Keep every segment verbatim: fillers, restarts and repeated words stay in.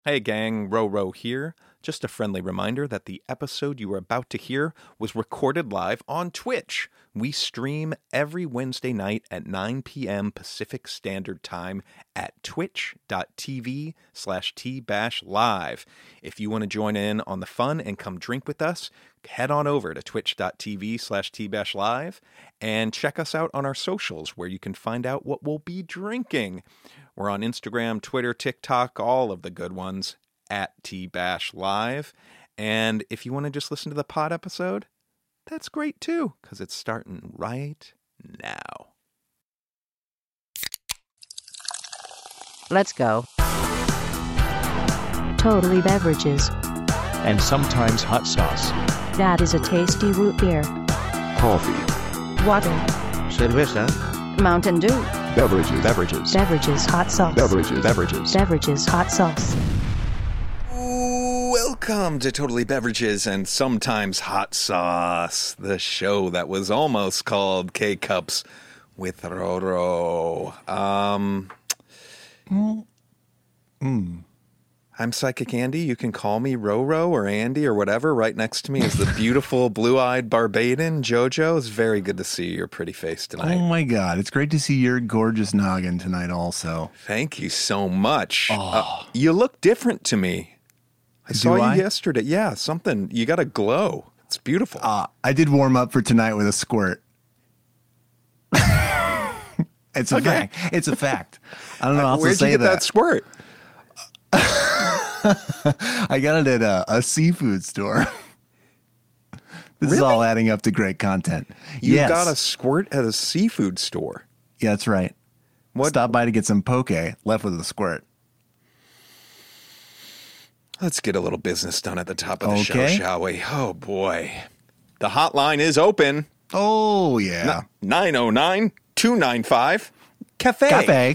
Hey gang, Ro Ro here. Just a friendly reminder that the episode you are about to hear was recorded live on Twitch. We stream every Wednesday night at nine p.m. Pacific Standard Time at twitch.tv slash tbashlive. If you want to join in on the fun and come drink with us, head on over to twitch.tv slash tbashlive and check us out on our socials where you can find out what we'll be drinking. We're on Instagram, Twitter, TikTok, all of the good ones, at tbashlive. And if you want to just listen to the pod episode, that's great too, because it's starting right now. Let's go. Totally Beverages. And sometimes hot sauce. That is a tasty root beer. Coffee. Water. Cerveza. Mountain Dew. Beverages. Beverages. Beverages hot sauce. Beverages. Beverages. Beverages hot sauce. Welcome to Totally Beverages and Sometimes Hot Sauce, the show that was almost called K-Cups with Roro. Um, Mm. Mm. I'm Psychic Andy. You can call me Roro or Andy or whatever. Right next to me is the beautiful blue-eyed Barbadian, Jojo. It's very good to see your pretty face tonight. Oh my God. It's great to see your gorgeous noggin tonight also. Thank you so much. Oh. Uh, you look different to me. I Do saw you I? yesterday. Yeah, something. You got a glow. It's beautiful. Uh, I did warm up for tonight with a squirt. It's a Okay. fact. It's a fact. I don't know how else Where'd to say you get that, that. squirt? I got it at a, a seafood store. This is Really? all adding up to great content. You yes. got a squirt at a seafood store. Yeah, that's right. What? Stopped by to get some poke, left with a squirt. Let's get a little business done at the top of the show, Okay. shall we? Oh, boy. The hotline is open. Oh, yeah. nine oh nine, two nine five, Cafe. Cafe.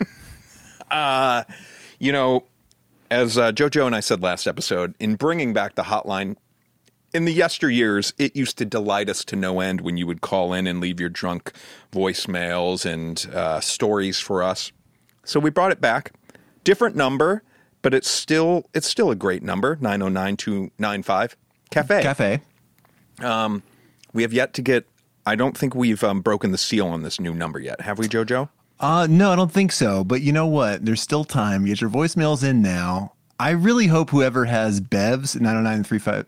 You know, as uh, JoJo and I said last episode, in bringing back the hotline, in the yesteryears, it used to delight us to no end when you would call in and leave your drunk voicemails and uh, stories for us. So we brought it back. Different number, but it's still it's still a great number, nine oh nine, two nine five, Cafe. Cafe. We have yet to get, I don't think we've um, broken the seal on this new number yet. Have we, JoJo? Uh, no, I don't think so. But you know what? There's still time. Get your voicemails in now. I really hope whoever has Bevs, nine oh nine, three five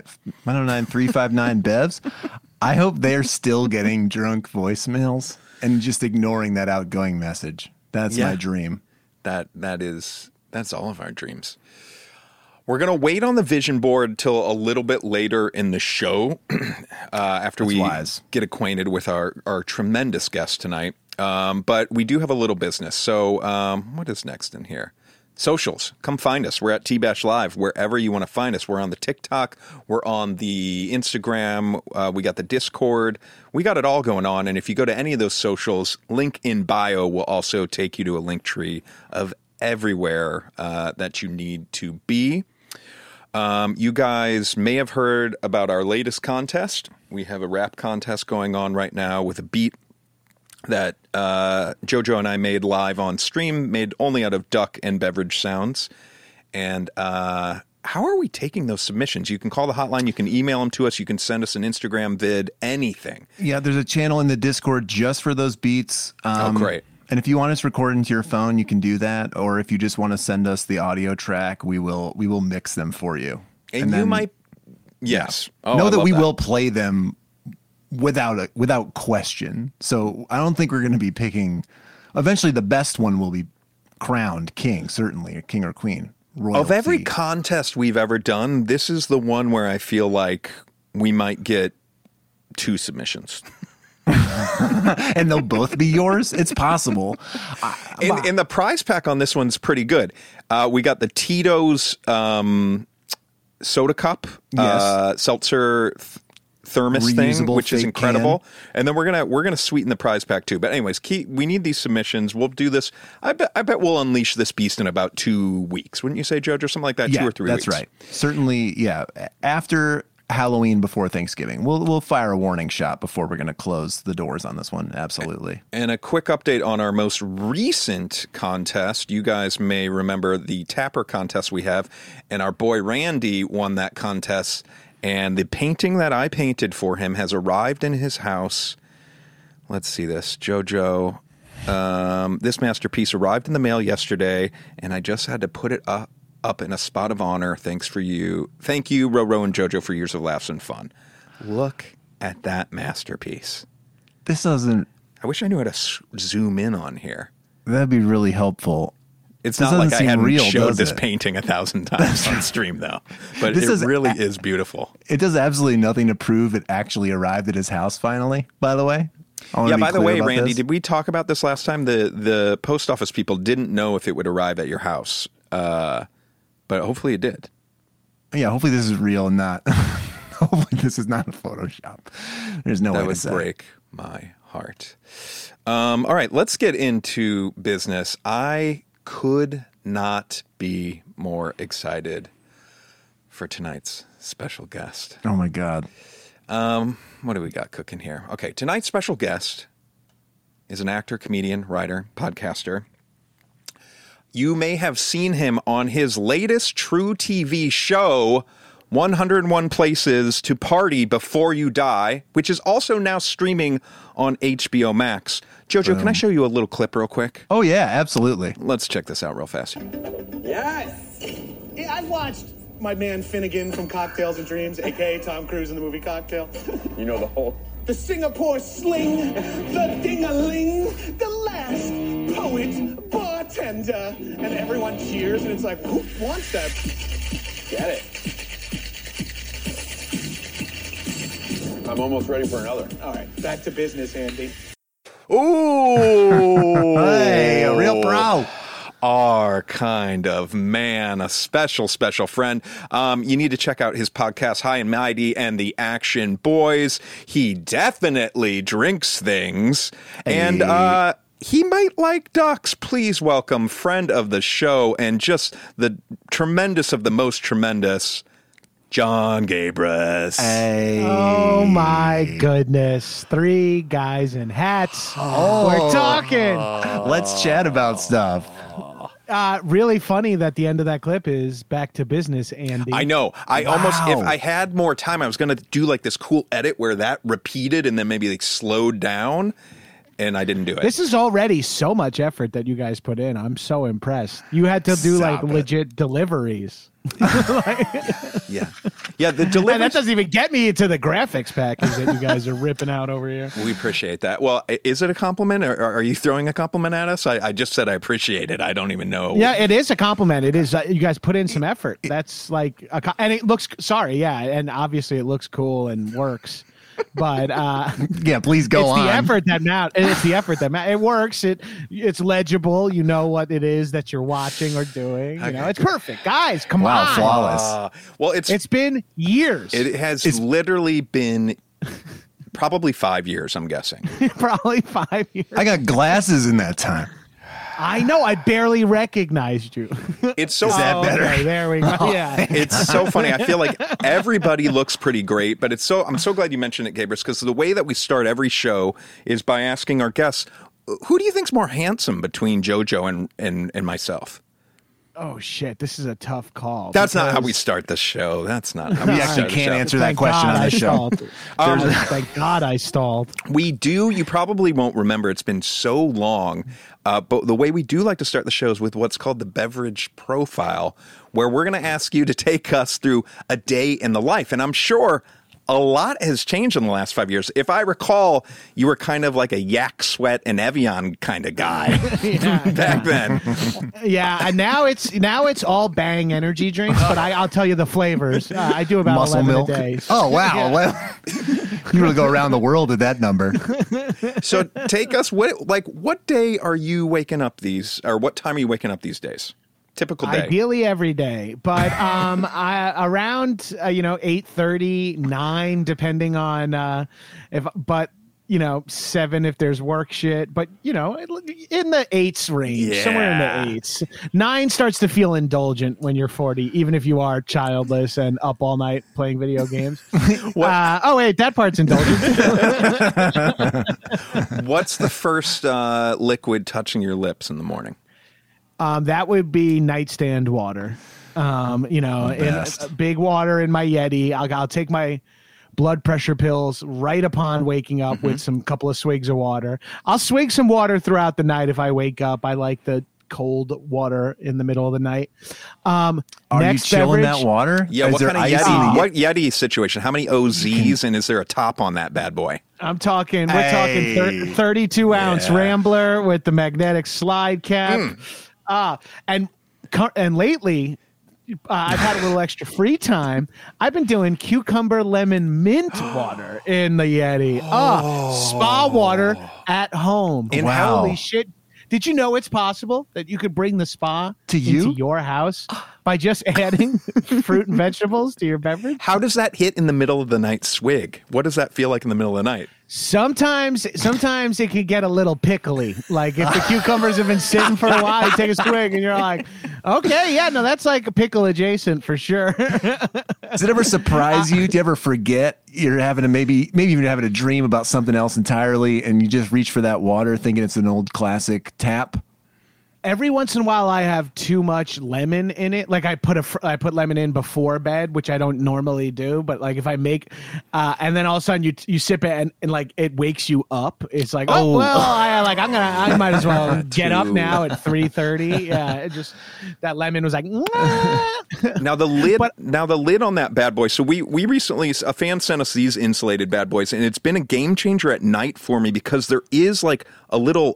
nine Bevs, I hope they're still getting drunk voicemails and just ignoring that outgoing message. That's Yeah. my dream. That that is that's all of our dreams. We're gonna wait on the vision board till a little bit later in the show, uh, after That's we wise. get acquainted with our our tremendous guest tonight. Um, but we do have a little business. So um, what is next in here? Socials. Come find us. We're at T-Bash Live, wherever you want to find us. We're on the TikTok. We're on the Instagram. Uh, we got the Discord. We got it all going on. And if you go to any of those socials, link in bio will also take you to a link tree of everywhere uh, that you need to be. Um, you guys may have heard about our latest contest. We have a rap contest going on right now with a beat that uh, JoJo and I made live on stream, made only out of duck and beverage sounds. And uh, how are we taking those submissions? You can call the hotline, you can email them to us, you can send us an Instagram vid, anything. Yeah, there's a channel in the Discord just for those beats. Um, Oh, great. And if you want us recorded into your phone, you can do that. Or if you just want to send us the audio track, we will we will mix them for you. And, you then might, yes. Oh, know I that love we will play them without a, without question. So I don't think we're going to be picking. Eventually, the best one will be crowned king, certainly, or king or queen. Royalty. Of every contest we've ever done, this is the one where I feel like we might get two submissions. and they'll both be yours. It's possible. And, and the prize pack on this one's pretty good. Uh, we got the Tito's um, soda cup, Yes. uh, seltzer th- thermos thing, Reusable which is fake incredible. can. And then we're gonna we're gonna sweeten the prize pack too. But anyways, keep, we need these submissions. We'll do this. I bet I bet we'll unleash this beast in about two weeks. Wouldn't you say, Judge, or something like that? Yeah, two or three that's weeks. right. Certainly, yeah. After Halloween before Thanksgiving. We'll we'll fire a warning shot before we're going to close the doors on this one. Absolutely. And a quick update on our most recent contest. You guys may remember the Tapper contest we have, and our boy Randy won that contest. And the painting that I painted for him has arrived in his house. Let's see this. JoJo. Um, this masterpiece arrived in the mail yesterday, and I just had to put it up. up in a spot of honor. Thanks for you. Thank you, Roro and JoJo, for years of laughs and fun. Look at that masterpiece. This doesn't... I wish I knew how to s- zoom in on here. That'd be really helpful. It's This not like doesn't I seem hadn't real, showed does this it? painting a thousand times on stream, though. But This it is really a- is beautiful. It does absolutely nothing to prove it actually arrived at his house finally, by the way. I wanna Yeah, be by the clear way, about Randy, this. did we talk about this last time? The the post office people didn't know if it would arrive at your house. Uh, but hopefully it did. Yeah, hopefully this is real and not... hopefully this is not a Photoshop. There's no That way would to say. break my heart. Um, all right, let's get into business. I could not be more excited for tonight's special guest. Oh, my God. Um, what do we got cooking here? Okay, tonight's special guest is an actor, comedian, writer, podcaster. You may have seen him on his latest True T V show, one oh one Places to Party Before You Die, which is also now streaming on H B O Max. Jojo, can I show you a little clip real quick? Oh, yeah, absolutely. Let's check this out real fast. Yes! Yeah, I've watched my man Finnegan from Cocktails and Dreams, a k a. Tom Cruise in the movie Cocktail. You know the whole... The Singapore Sling, the Ding-a-ling, the last poet, bartender. And everyone cheers, and it's like, who wants that? Get it. I'm almost ready for another. All right, back to business, Andy. Ooh! Hey, a real pro. Our kind of man, a special, special friend. Um, you need to check out his podcast, High and Mighty and the Action Boys. He definitely drinks things. And uh, he might like ducks. Please welcome friend of the show and just the tremendous of the most tremendous, John Gabris. Hey. Oh my goodness. Three guys in hats. Oh. We're talking. Let's chat about stuff. Uh, really funny that the end of that clip is back to business, Andy. I know. I Wow. almost, if I had more time, I was going to do like this cool edit where that repeated and then maybe like slowed down, and I didn't do it. This is already so much effort that you guys put in. I'm so impressed. You had to do Stop like it. legit deliveries. yeah. Yeah, the And delivery. that doesn't even get me into the graphics package that you guys are ripping out over here. We appreciate that. Well, i- is it a compliment, or or are you throwing a compliment at us? I, I just said I appreciate it. I don't even know. Yeah, it is a compliment. It is. Uh, you guys put in some effort. That's like, a, co- and it looks. Sorry, yeah, and obviously it looks cool and works. But uh, Yeah, please go it's on. the effort that matters. It's the effort that matters. It works. It it's legible. You know what it is that you're watching or doing. You know, it's perfect, guys. Come Wow, on. flawless. Uh, well, it's, It's been years. it has literally been probably five years, I'm guessing. Probably five years. I got glasses in that time. I know. I barely recognized you. It's so Is that Oh, better? okay, there we go. Yeah. It's so funny. I feel like everybody looks pretty great, but it's so I'm so glad you mentioned it, Gabrus, because the way that we start every show is by asking our guests, who do you think's more handsome between JoJo and and, and myself? Oh shit! This is a tough call. That's not how because- we start the show. That's not how we, We start actually the can't show. answer that Thank question God on I the show. stalled. Um, thank God I stalled. We do. You probably won't remember. It's been so long. Uh, but the way we do like to start the show is with what's called the beverage profile, where we're going to ask you to take us through a day in the life. And I'm sure a lot has changed in the last five years. If I recall, you were kind of like a Yak Sweat and Evian kind of guy back then. Yeah, and now it's now it's all Bang energy drinks, but I, I'll tell you the flavors. Uh, I do about Muscle eleven milk. a day. Oh, wow. Yeah. Well, you really go around the world at that number. So take us, what like what day are you waking up these, or what time are you waking up these days? Typical day. Ideally every day, but um, I, around uh, you know eight thirty, nine, depending on uh, if. But you know, seven if there's work shit, but you know, in the eights range, Yeah. somewhere in the eights. Nine starts to feel indulgent when you're forty, even if you are childless and up all night playing video games. uh, oh wait, that part's indulgent. What's the first uh, liquid touching your lips in the morning? Um, that would be nightstand water. Um, you know, in best. uh, big water in my Yeti. I'll, I'll take my blood pressure pills right upon waking up with some couple of swigs of water. I'll swig some water throughout the night if I wake up. I like the cold water in the middle of the night. Um, Are next you chilling beverage, that water? Yeah, Is what there kind of ice in Yeti? the- What Yeti situation? How many O Zs and is there a top on that bad boy? I'm talking, we're Hey. talking thir- thirty-two ounce Yeah. Rambler with the magnetic slide cap. Mm. Uh, and, cu- and lately, uh, I've had a little extra free time. I've been doing cucumber lemon mint water in the Yeti. Ah, spa water at home. In- Wow. Holy shit. Did you know it's possible that you could bring the spa To you? into your house by just adding fruit and vegetables to your beverage? How does that hit in the middle of the night swig? What does that feel like in the middle of the night? Sometimes, sometimes it can get a little pickly. Like if the cucumbers have been sitting for a while, you take a swig and you're like, okay, yeah, no, that's like a pickle adjacent for sure. Does it ever surprise you? Do you ever forget you're having a maybe maybe even having a dream about something else entirely, and you just reach for that water thinking it's an old classic tap? Every once in a while, I have too much lemon in it. Like I put a, fr- I put lemon in before bed, which I don't normally do. But like if I make, uh, and then all of a sudden you you sip it and, and like it wakes you up. It's like, oh, Oh. well, I like I'm gonna, I might as well get up Too. now at three thirty. Yeah, it just that lemon was like, "Mwah." Now the lid, But- now the lid on that bad boy. So we we recently a fan sent us these insulated bad boys, and it's been a game changer at night for me because there is like a little,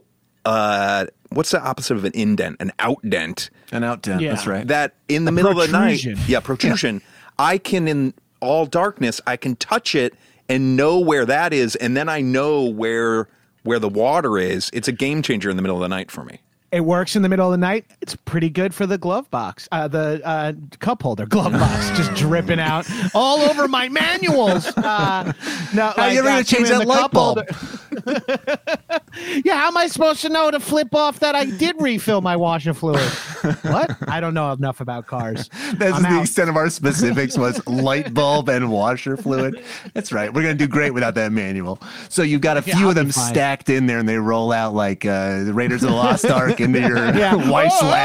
uh, what's the opposite of an indent? An outdent. An out dent. Yeah. That's right. That in the A middle of the night, protrusion. yeah, protrusion. I can in all darkness, I can touch it and know where that is, and then I know where where the water is. It's a game changer in the middle of the night for me. It works in the middle of the night. It's pretty good for the glove box, uh, the uh, cup holder, glove box, just dripping out all over my manuals. Uh, no, How you ever uh, gonna change Tim in that the light cup bulb? holder. Yeah, how am I supposed to know to flip off that I did refill my washer fluid? What? I don't know enough about cars. That's I'm the out. extent of our specifics was light bulb and washer fluid. That's right. We're going to do great without that manual. So you've got a Yeah, few I'll of them be fine. stacked in there and they roll out like uh, the Raiders of the Lost Ark into your Yeah. wife's Oh,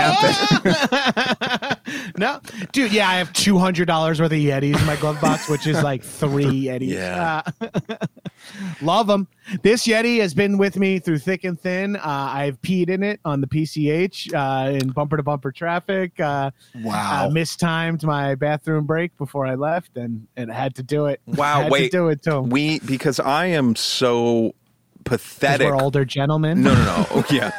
lap. No, dude. Yeah, I have two hundred dollars worth of Yetis in my glove box, which is like three Yetis. Yeah. Uh, love them. This Yeti has been with me through thick and thin. Uh, I've peed in it on the P C H uh, in bumper to bumper traffic. Uh, Wow. uh, mistimed my bathroom break before I left, and and had to do it. Wow, had wait. to do it too. We because I am so 'Cause pathetic. we're older gentlemen. No, no, no. Oh, yeah.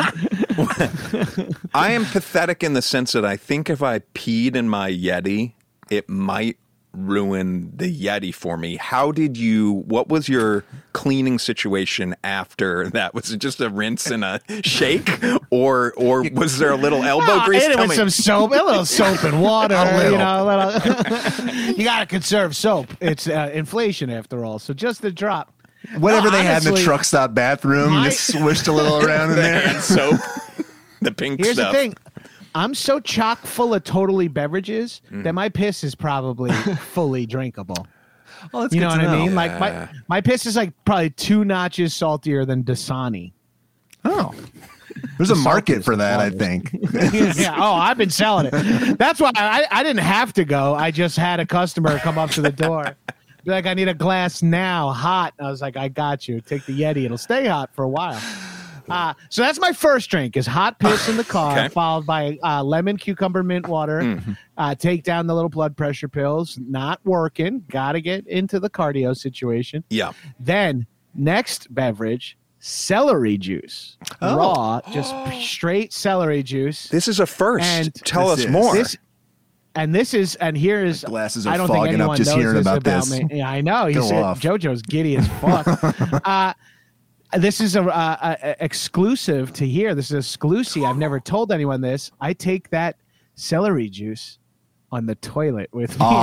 I am pathetic in the sense that I think if I peed in my Yeti, it might ruin the Yeti for me. How did you, what was your cleaning situation after that? Was it just a rinse and a shake? Or or was there a little elbow Ah, grease hit it with coming? some soap, a little soap and water. A little. You know, a little. You got to conserve soap. It's uh, inflation after all. So just a drop. Whatever No, they had in the honestly, truck stop bathroom, my- just swished a little around in the there. hand soap, the pink Here's stuff. the thing. I'm so chock full of totally beverages that my piss is probably fully drinkable. Well, that's You know good what to I mean? know. Like my my piss is like probably two notches saltier than Dasani. Oh. There's a market saltiest for that, I waters. think. Yeah. Oh, I've been selling it. That's why I, I didn't have to go. I just had a customer come up to the door. Be like, I need a glass now, hot. I was like, I got you. Take the Yeti. It'll stay hot for a while. Uh, so that's my first drink is hot piss in the car, Okay. followed by uh, lemon, cucumber, mint water. Uh, take down the little blood pressure pills. Not working. Got to get into the cardio situation. Yeah. Then next beverage, celery juice. Oh. Raw, just straight celery juice. This is a first. And Tell this us is- more. This, and this is, and here is, My glasses are I don't think fogging up anyone just knows hearing this about about, this. me. Yeah, I know. He's Go off. JoJo's giddy as fuck. uh, this is a, a, a exclusive to here. This is exclusive. I've never told anyone this. I take that celery juice on the toilet with me.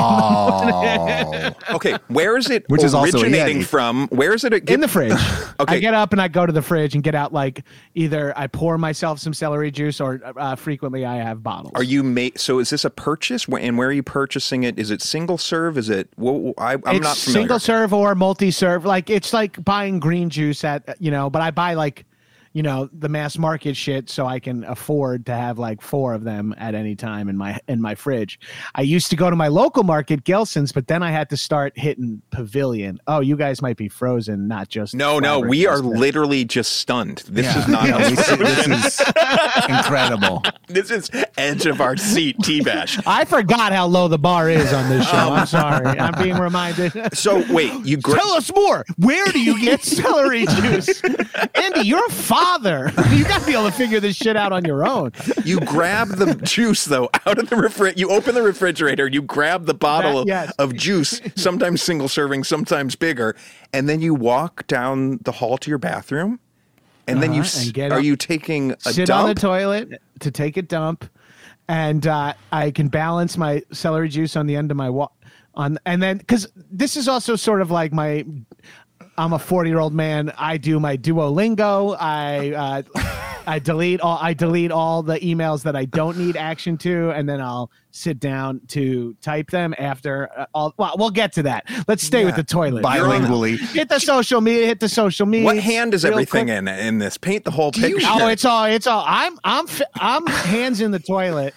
Oh, Okay, where is it Which is also a originating Yeti. from? Where is it? Get, In the fridge. Okay. I get up and I go to the fridge and get out like either I pour myself some celery juice or uh, frequently I have bottles. Are you ma- So is this a purchase? Wh- And where are you purchasing it? Is it single serve? Is it? Well, I, I'm it's not familiar. single serve or multi serve. Like it's like buying green juice at you know, but I buy like you know the mass market shit so I can afford to have like four of them at any time in my in my fridge. I used to go to my local market, Gelson's, but then I had to start hitting Pavilion. Oh, you guys might be frozen, not just No, no, we are flabbergasted. literally just stunned. This yeah. is not. Yeah, we see- this is incredible. This is edge of our seat, T-Bash. I forgot how low the bar is on this show. I'm sorry. I'm being reminded. So wait, you gra- Tell us more. Where do you get celery juice? Andy, you're a father. You got to be able to figure this shit out on your own. you grab the juice though out of the refrigerator. You open the refrigerator. You grab the bottle That- yes. of juice, sometimes single serving, sometimes bigger, and then you walk down the hall to your bathroom. And then you Uh-huh, s- and get are up, you taking a sit dump? on the toilet to take a dump, and uh, I can balance my celery juice on the end of my wa- on, and then because this is also sort of like my. I'm a forty year old man. I do my Duolingo. I uh, I delete all I delete all the emails that I don't need action to, and then I'll sit down to type them after uh, all. Well, we'll get to that. Let's stay with the toilet. Bilingually. Hit the social media. Hit the social media. What hand is real everything quick. in in this? Paint the whole you- picture. Oh, it's all. It's all. I'm. I'm. fi- I'm hands in the toilet.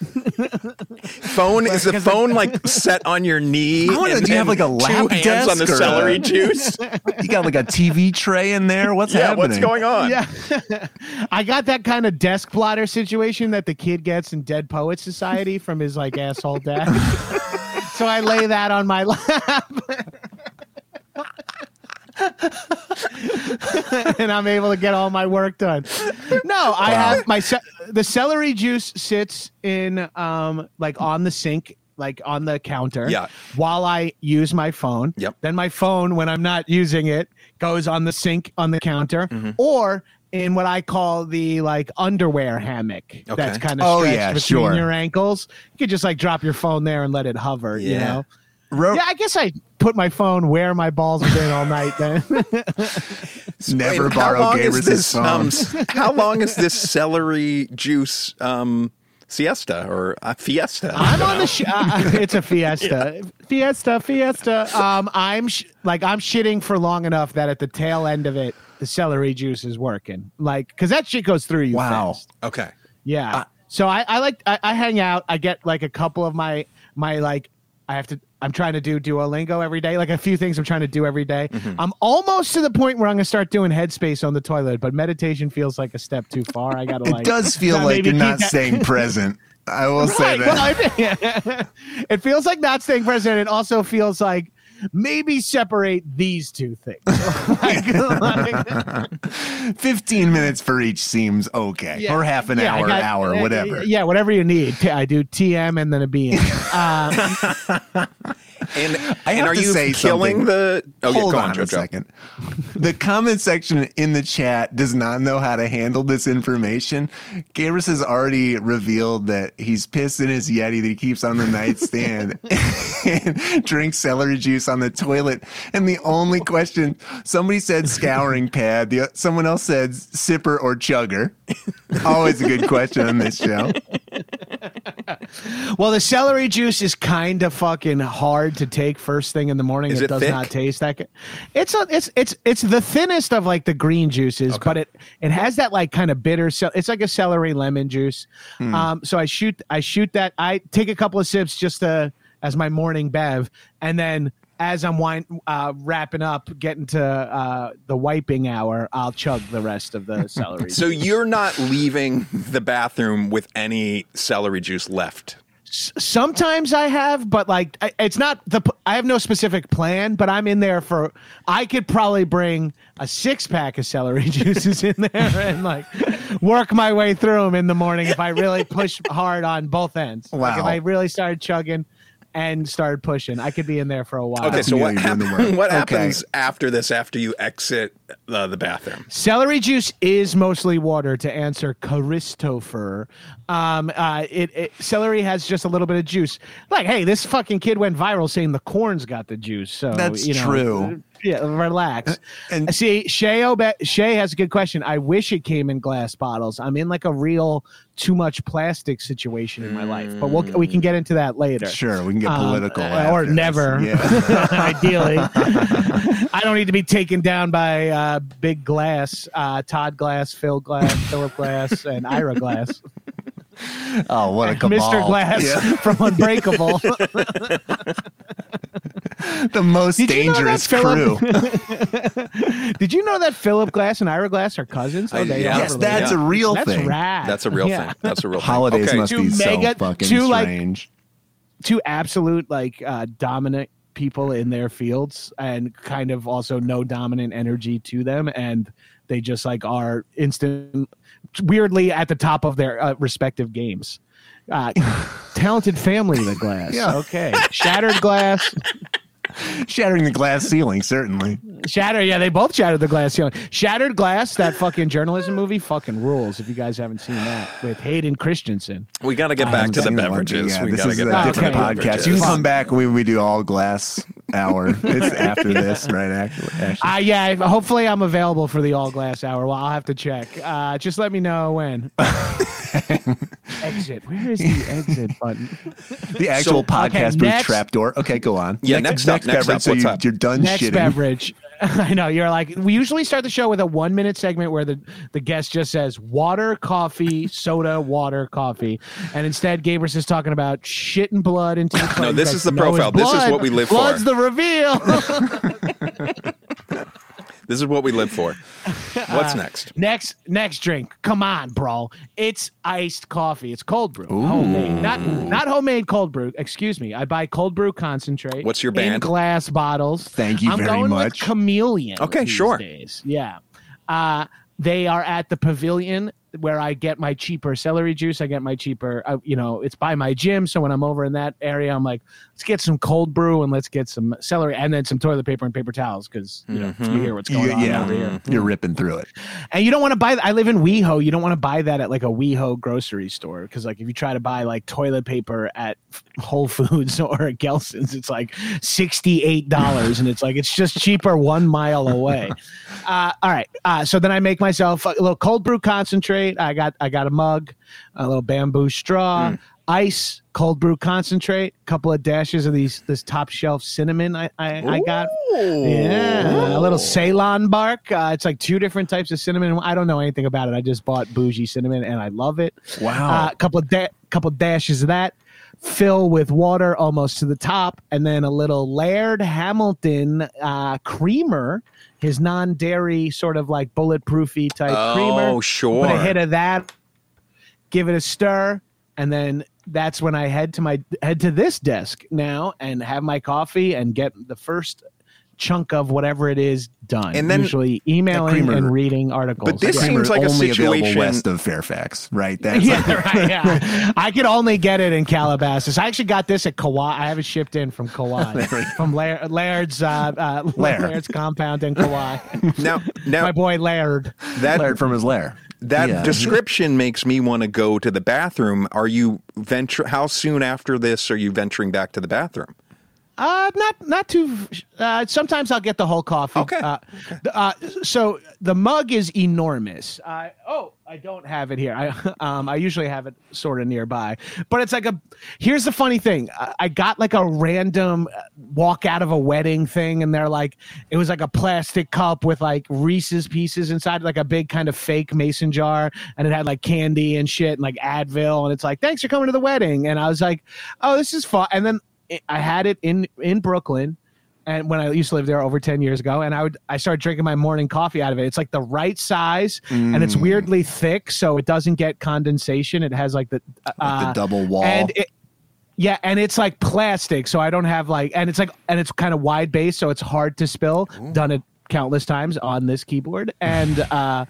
phone is the Because phone like set on your knee? I wanna- and do you have, then like, a lap two hands on the desk or celery a- juice? You got like a T V tray in there. What's Yeah, happening? what's going on? Yeah. I got that kind of desk plotter situation that the kid gets in Dead Poet Society from his like asshole dad. So I lay that on my lap. And I'm able to get all my work done. No, I have my ce- the celery juice sits in um like on the sink, like on the counter. Yeah. While I use my phone. Yep. Then my phone, when I'm not using it, goes on the sink on the counter, Mm-hmm. or in what I call the like underwear hammock. Okay. That's kind of Oh, stretched yeah, between sure. your ankles. You could just like drop your phone there and let it hover. You Yeah. know. Ro- Yeah, I guess I put my phone where my balls have been all night. Then. Never Wait, how borrow long is Gabrus's this, phone. um, s- how long is this celery juice um, siesta or uh, fiesta? I'm on the. Sh- uh, it's a fiesta, fiesta, fiesta. Um, I'm sh- like I'm shitting for long enough that at the tail end of it, the celery juice is working. Like, because that shit goes through you. Wow. fast. Okay. Yeah. so I, I like I, I hang out. I get like a couple of my my like I have to. I'm trying to do Duolingo every day. Like a few things I'm trying to do every day. Mm-hmm. I'm almost to the point where I'm gonna start doing Headspace on the toilet, but meditation feels like a step too far. I gotta It like. does feel gotta like maybe you're not keep that- staying present. I will say Right, that. well, it, it feels like not staying present. It also feels like maybe separate these two things. Like- like- fifteen minutes for each seems okay. Yeah. Or half an Yeah, I hour, got- hour, uh, whatever. Yeah, whatever you need. T- I do T M and then a B M. Uh, And, I and have are to you say killing something. the? Oh, yeah, Hold go on, on, a Jojo. second. The comment section in the chat does not know how to handle this information. Gabrus has already revealed that he's pissed in his Yeti that he keeps on the nightstand and drinks celery juice on the toilet. And the only question, somebody said scouring pad. The, someone else said sipper or chugger. Always a good question on this show. well, the celery juice is kind of fucking hard to take first thing in the morning. Is it, it does thick? not taste that good. It's a, it's it's it's the thinnest of like the green juices, but it it has that like kind of bitter. Ce- it's like a celery lemon juice. Hmm. Um, so I shoot I shoot that. I take a couple of sips just to as my morning bev, and then as I'm wind, uh, wrapping up, getting to uh, the wiping hour, I'll chug the rest of the celery. So you're not leaving the bathroom with any celery juice left. S- Sometimes I have, but like I- it's not the. p- I have no specific plan, but I'm in there for. I could probably bring a six pack of celery juices in there and like work my way through them in the morning if I really push hard on both ends. Like if Wow. I really started chugging and started pushing, I could be in there for a while. Okay, so Yeah, what, you're doing the happen- work. what Okay. happens after this? After you exit uh, the bathroom. Celery juice is mostly water, to answer Christopher. Um, uh, it, it celery has just a little bit of juice. Like, hey, this fucking kid went viral saying the corn's got the juice. So That's you know, true. Yeah, relax. And- see, Shay Obe- Shay has a good question. I wish it came in glass bottles. I'm in like a real too much plastic situation in my life, but we'll, we can get into that later. Sure, we can get Um, political. uh, after or this. never. Yeah. Ideally, I don't need to be taken down by uh, Big Glass, uh, Todd Glass, Phil Glass, Philip Glass, and Ira Glass. Oh, what a cabal. Mister Glass Yeah. from Unbreakable. The most Did you know dangerous that crew. Philip- Did you know that Philip Glass and Ira Glass are cousins? I- they yeah. are Yes, related. that's a real That's thing. rad. That's a real Yeah. thing. That's a real Holidays thing. must Okay. be Two so mega- fucking two, like- strange. Two absolute like uh, dominant people in their fields, and kind of also no dominant energy to them, and they just like are instant, weirdly at the top of their uh, respective games. Uh, talented family, the Glass. Yeah. Okay. Shattered glass. Shattering the glass ceiling, certainly. Shatter, yeah, they both shattered the glass ceiling. Shattered Glass, that fucking journalism movie, fucking rules. If you guys haven't seen that, with Hayden Christensen. We got to get back to the Hang on, beverages. yeah, we this got to is get a back different to the Okay. podcast. beverages. You can come back when we do all glass hour. It's after this, right? Actually, actually. Uh, yeah, if- hopefully I'm available for the all glass hour. Well, I'll have to check. Uh, just let me know when. Exit. Where is the exit button? the actual So- podcast okay, booth next- trapdoor. Okay, go on. Yeah, next up, next beverage, up, so what's you, up? You're done Next shitting. beverage. I know. You're like, we usually start the show with a one minute segment where the, the guest just says water, coffee, soda, water, coffee. And instead, Gabrus is talking about shit and blood into the No, this You is the guys know profile. it's This is blood. what we live for. Blood's the reveal. This is what we live for. What's next? Next, next drink. Come on, bro. It's iced coffee. It's cold brew, homemade, not not homemade cold brew. Excuse me. I buy cold brew concentrate. What's your in band? glass bottles. Thank you I'm very going much. With Chameleon. Okay, these sure. Days. Yeah. Uh, they are at the Pavilion where I get my cheaper celery juice. I get my cheaper. Uh, you know, it's by my gym. So when I'm over in that area, I'm like, let's get some cold brew and let's get some celery and then some toilet paper and paper towels because you know you hear what's going You- on yeah, over here. you're ripping through it. And you don't want to buy. I live in WeHo. You don't want to buy that at like a WeHo grocery store because, like, if you try to buy like toilet paper at Whole Foods or at Gelson's, it's like sixty-eight dollars, and it's like it's just cheaper one mile away. Uh, all right. Uh, so then I make myself a little cold brew concentrate. I got I got a mug, a little bamboo straw. Mm. Ice, cold brew concentrate, couple of dashes of these this top shelf cinnamon I I, I got. Yeah, a little Ceylon bark. Uh, it's like two different types of cinnamon. I don't know anything about it. I just bought bougie cinnamon and I love it. Wow. A couple of da- couple of dashes of that. Fill with water almost to the top, and then a little Laird Hamilton uh, creamer. His non-dairy sort of like bulletproofy type Oh, creamer. sure. Put a hit of that. Give it a stir, and then that's when I head to my head to this desk now and have my coffee and get the first chunk of whatever it is done. And then- usually emailing creamer- and reading articles. But this Yeah. seems like a only available situation- west of Fairfax, right? That's yeah, like- right, yeah. I could only get it in Calabasas. I actually got this at Kauai. I have it shipped in from Kauai, from Laird, Laird's uh, uh, Laird. Laird's compound in Kauai. Now, now My boy Laird. that Laird from his lair. that Yeah. description makes me want to go to the bathroom. Are you venture? How soon after this are you venturing back to the bathroom? Uh, not not too. Uh, sometimes I'll get the whole coffee. Okay. Uh, the- uh, so the mug is enormous. Uh, oh, I don't have it here. I um I usually have it sort of nearby, but it's like a. Here's the funny thing. I, I got like a random walk out of a wedding thing, and they're like, it was like a plastic cup with like Reese's Pieces inside, like a big kind of fake mason jar, and it had like candy and shit and like Advil, and it's like, thanks for coming to the wedding, and I was like, oh, this is fun, and then. I had it in, in Brooklyn, and when I used to live there over ten years ago, and I would I started drinking my morning coffee out of it. It's like the right size, and it's weirdly thick, so it doesn't get condensation. It has like the uh, Like the double wall. and it, yeah, and it's like plastic, so I don't have like, and it's like, and it's kind of wide base, so it's hard to spill. Done it countless times on this keyboard, and uh,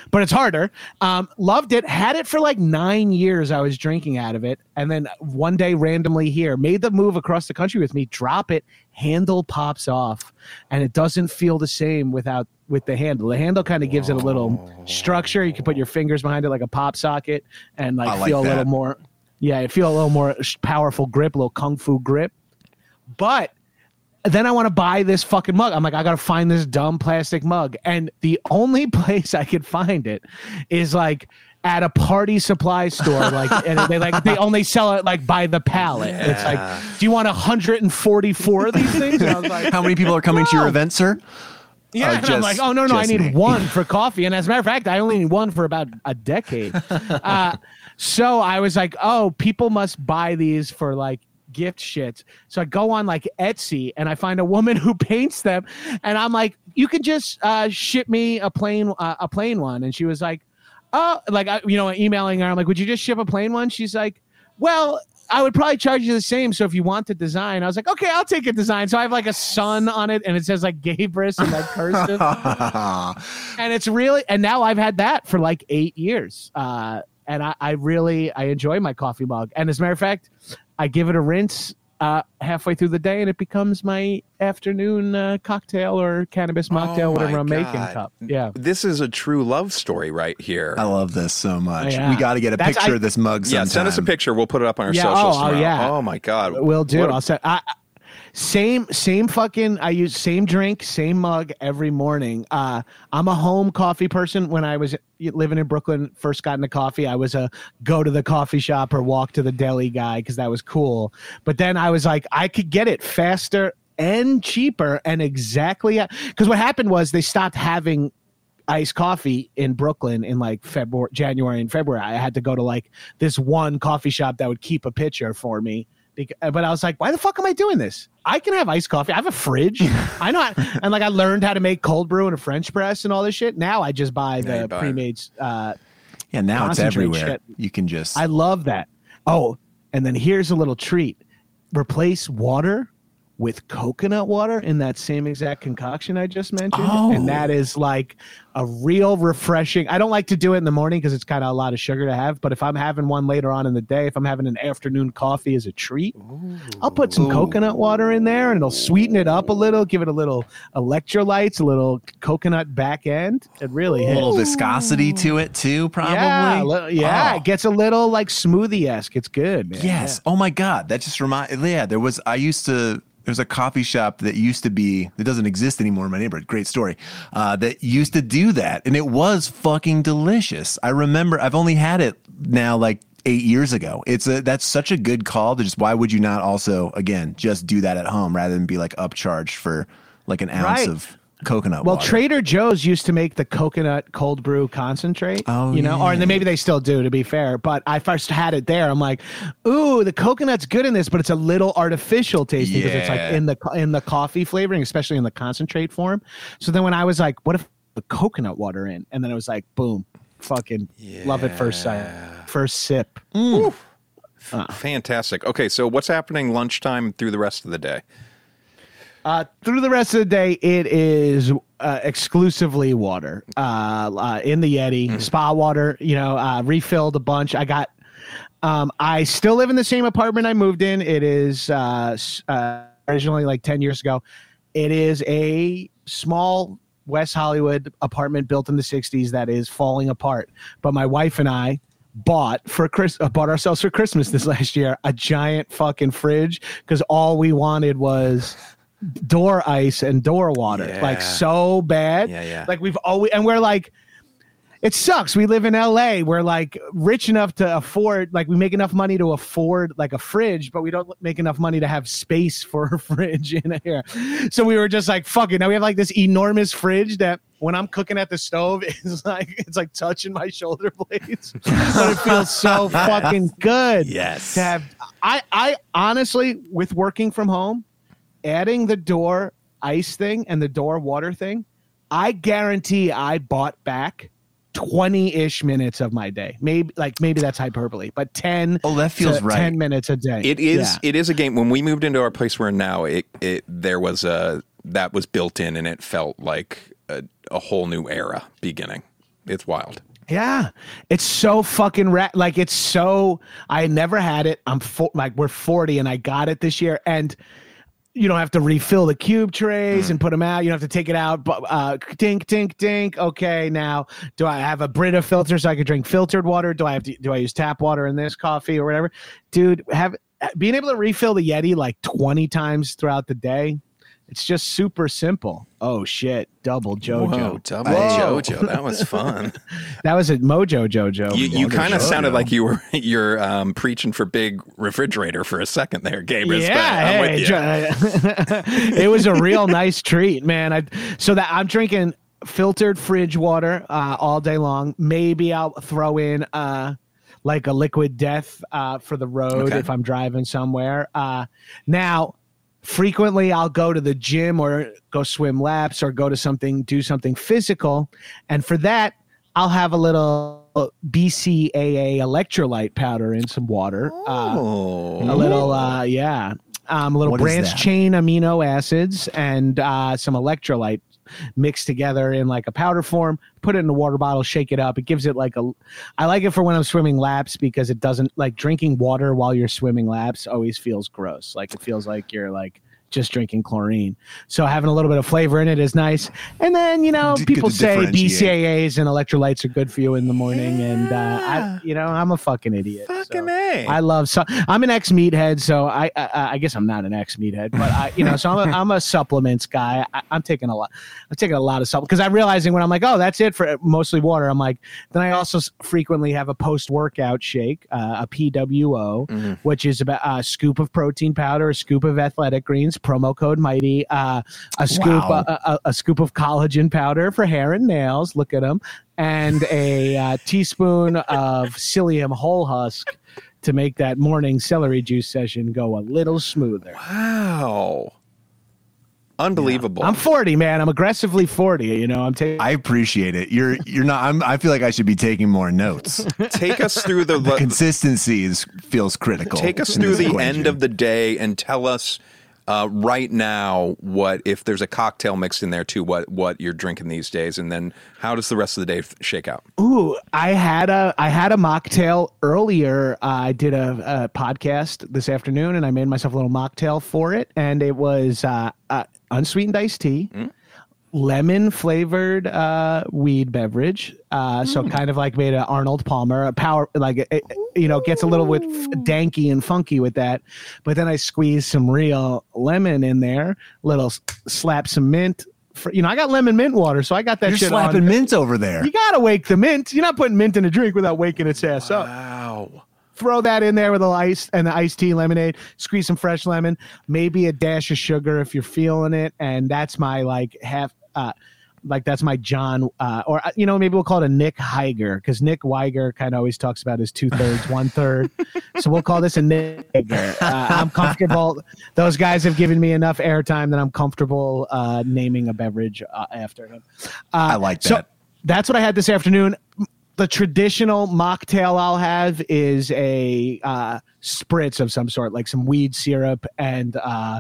but it's harder. Um, loved it. Had it for like nine years. I was drinking out of it. And then one day randomly here, made the move across the country with me, drop it, handle pops off. And it doesn't feel the same without with the handle. The handle kind of gives it a little structure. You can put your fingers behind it like a pop socket and like, like feel that. a little more. Yeah, I feel a little more powerful grip, a little kung fu grip. But then I want to buy this fucking mug. I'm like, I got to find this dumb plastic mug. And the only place I could find it is like at a party supply store. Like, and they like, they only sell it like by the pallet. Yeah. It's like, do you want one hundred forty-four of these things? And I was like, How many people are coming to your No. event, sir? yeah, Uh, and I'm just- like, oh no, no, I just need me. one for coffee. And as a matter of fact, I only need one for about a decade. Uh, so I was like, oh, people must buy these for like gift shit. So I go on like Etsy and I find a woman who paints them, and I'm like, you could just uh, ship me a plain uh, a plain one. And she was like, oh, like I, you know, emailing her, I'm like, would you just ship a plain one? She's like, well, I would probably charge you the same. So if you want the design, I was like, okay, I'll take a design. So I have like a sun on it, and it says like Gabrus and like cursive, and it's really. And now I've had that for like eight years, uh, and I, I really I enjoy my coffee mug. And as a matter of fact, I give it a rinse uh, halfway through the day, and it becomes my afternoon uh, cocktail or cannabis mocktail, Oh whatever my I'm making God. cup. Yeah. This is a true love story right here. I love this so much. Yeah. We got to get a That's- picture I- of this mug yeah, sometime. send us a picture. We'll put it up on our Yeah, socials oh, oh, tomorrow. yeah. Oh my God. Will do. What a- I'll say I, I- same same fucking. I use same drink, same mug every morning. Uh, I'm a home coffee person. When I was living in Brooklyn, first got into coffee, I was a go to the coffee shop or walk to the deli guy because that was cool. But then I was like, I could get it faster and cheaper and exactly because what happened was they stopped having iced coffee in Brooklyn in like February, January and February. I had to go to like this one coffee shop that would keep a pitcher for me. Bec- But I was like, why the fuck am I doing this? I can have iced coffee. I have a fridge. I know. How, and like I learned how to make cold brew and a French press and all this shit. Now I just buy Now you the buy it. pre-made. Uh, Yeah, now it's Concentrate everywhere. shit. You can just. I love that. Oh, and then here's a little treat. Replace water with coconut water in that same exact concoction I just mentioned. Oh. And that is like a real refreshing. I don't like to do it in the morning because it's kind of a lot of sugar to have. But if I'm having one later on in the day, if I'm having an afternoon coffee as a treat, I'll put some coconut water in there and it'll sweeten it up a little, give it a little electrolytes, a little coconut back end. It really a hits. little viscosity to it too, probably. Yeah, a little- yeah, Oh. it gets a little like smoothie-esque. It's good, man. Yes. Oh my God. That just remind. Yeah, there was. I used to. There's a coffee shop that used to be. That doesn't exist anymore in my neighborhood. Great story. Uh, that used to do that, and it was fucking delicious. I remember. I've only had it now like eight years ago. It's a. That's such a good call. To just why would you not also again just do that at home rather than be like upcharged for like an ounce Right. of coconut Well, water. Trader Joe's used to make the coconut cold brew concentrate. Oh, you know, or yeah. then maybe they still do, to be fair. But I first had it there. I'm like, ooh, the coconut's good in this, but it's a little artificial tasting because it's like Yeah. in the in the coffee flavoring, especially in the concentrate form. So then when I was like, what if the coconut water in? And then it was like, boom, fucking love it first sight, first sip. Fantastic. Okay, so what's happening lunchtime through the rest of the day? Uh, through the rest of the day, it is uh, exclusively water uh, uh, in the Yeti, spa water, you know, uh, refilled a bunch. I got, um, I still live in the same apartment I moved in. It is uh, s- uh, originally like ten years ago. It is a small West Hollywood apartment built in the sixties that is falling apart. But my wife and I bought for Chris, uh, bought ourselves for Christmas this last year a giant fucking fridge because all we wanted was door ice and door water, Yeah. like so bad. Yeah, yeah. Like we've always, and we're like, it sucks. We live in L A. We're like rich enough to afford, like we make enough money to afford like a fridge, but we don't make enough money to have space for a fridge in here. So we were just like, fuck it. Now we have like this enormous fridge that when I'm cooking at the stove, it's like, it's like touching my shoulder blades, but it feels so fucking good. Yes. To have, I, I honestly, with working from home, adding the door ice thing and the door water thing, I guarantee I bought back twenty-ish minutes of my day. Maybe like maybe that's hyperbole, but ten Oh, that feels to right. ten minutes a day. It is. Yeah. It is a game. When we moved into our place we're in now, it it there was a that was built in, and it felt like a, a whole new era beginning. It's wild. Yeah, it's so fucking ra- like it's so. I never had it. I'm fo- like we're forty, and I got it this year, and you don't have to refill the cube trays mm. and put them out. You don't have to take it out. But uh, dink, dink, dink. Okay, now do I have a Brita filter so I could drink filtered water? Do I have to? Do I use tap water in this coffee or whatever? Dude, have being able to refill the Yeti like twenty times throughout the day. It's just super simple. Oh shit! Double JoJo. Whoa, double Whoa. JoJo. That was fun. That was a Mojo JoJo. You, you kind of sounded like you were you're um, preaching for big refrigerator for a second there, Gabrus. Yeah, but hey, it was a real nice treat, man. I so that I'm drinking filtered fridge water uh, all day long. Maybe I'll throw in uh, like a Liquid Death uh, for the road okay. if I'm driving somewhere. Uh, now. Frequently, I'll go to the gym or go swim laps or go to something, do something physical. And for that, I'll have a little B C A A electrolyte powder in some water. Oh. Uh, a little, uh, yeah. Um, a little What branched chain amino acids and uh, some electrolyte mixed together in like a powder form. Put it in a water bottle, shake it up. It gives it like a, I like it for when I'm swimming laps because it doesn't like drinking water while you're swimming laps always feels gross. Like it feels like you're like just drinking chlorine. So having a little bit of flavor in it is nice. And then, you know, Good people to say B C A differentiate. As and electrolytes are good for you in the morning. Yeah. And, uh, I, you know, I'm a fucking idiot. Fucking so A. I love, so I'm an ex-meathead. So I, I, I guess I'm not an ex-meathead, but I, you know, so I'm a, I'm a supplements guy. I, I'm taking a lot, I'm taking a lot of supplements because I'm realizing when I'm like, oh, that's it for mostly water. I'm like, then I also frequently have a post-workout shake, uh, a P W O, mm-hmm. which is about a scoop of protein powder, a scoop of athletic greens, promo code Mighty, uh, a scoop, Wow. a, a, a scoop of collagen powder for hair and nails. Look at them, and a uh, teaspoon of psyllium whole husk to make that morning celery juice session go a little smoother. Wow. Unbelievable. I'm forty, man. I'm aggressively forty. You know, I'm taking. I appreciate it. You're you're not. I'm, I feel like I should be taking more notes. Take us through the, The consistency is feels critical. Take us in through this the equation. end of the day and tell us uh, right now what if there's a cocktail mixed in there too. What what you're drinking these days, and then how does the rest of the day f- shake out? Ooh, I had a I had a mocktail earlier. Uh, I did a, a podcast this afternoon, and I made myself a little mocktail for it, and it was uh, uh, unsweetened iced tea. Mm. Lemon flavored uh, weed beverage, uh, mm. so kind of like made an Arnold Palmer, a power like it, it, you know gets a little bit f- danky and funky with that, but then I squeeze some real lemon in there, little s- slap some mint. For, you know, I got lemon mint water, so I got that You're shit slapping on. mint over there. You gotta wake the mint. You're not putting mint in a drink without waking its ass up. Wow. Throw that in there with a ice and the iced tea lemonade, squeeze some fresh lemon, maybe a dash of sugar if you're feeling it. And that's my like half, uh, like that's my John, uh, or, you know, maybe we'll call it a Nick Heiger because Nick Weiger kind of always talks about his two thirds, one third. So we'll call this a Nick Heiger. Uh, I'm comfortable. Those guys have given me enough airtime that I'm comfortable uh, naming a beverage uh, after him. Uh, I like that. So that's what I had this afternoon. The traditional mocktail I'll have is a uh, spritz of some sort, like some weed syrup and uh,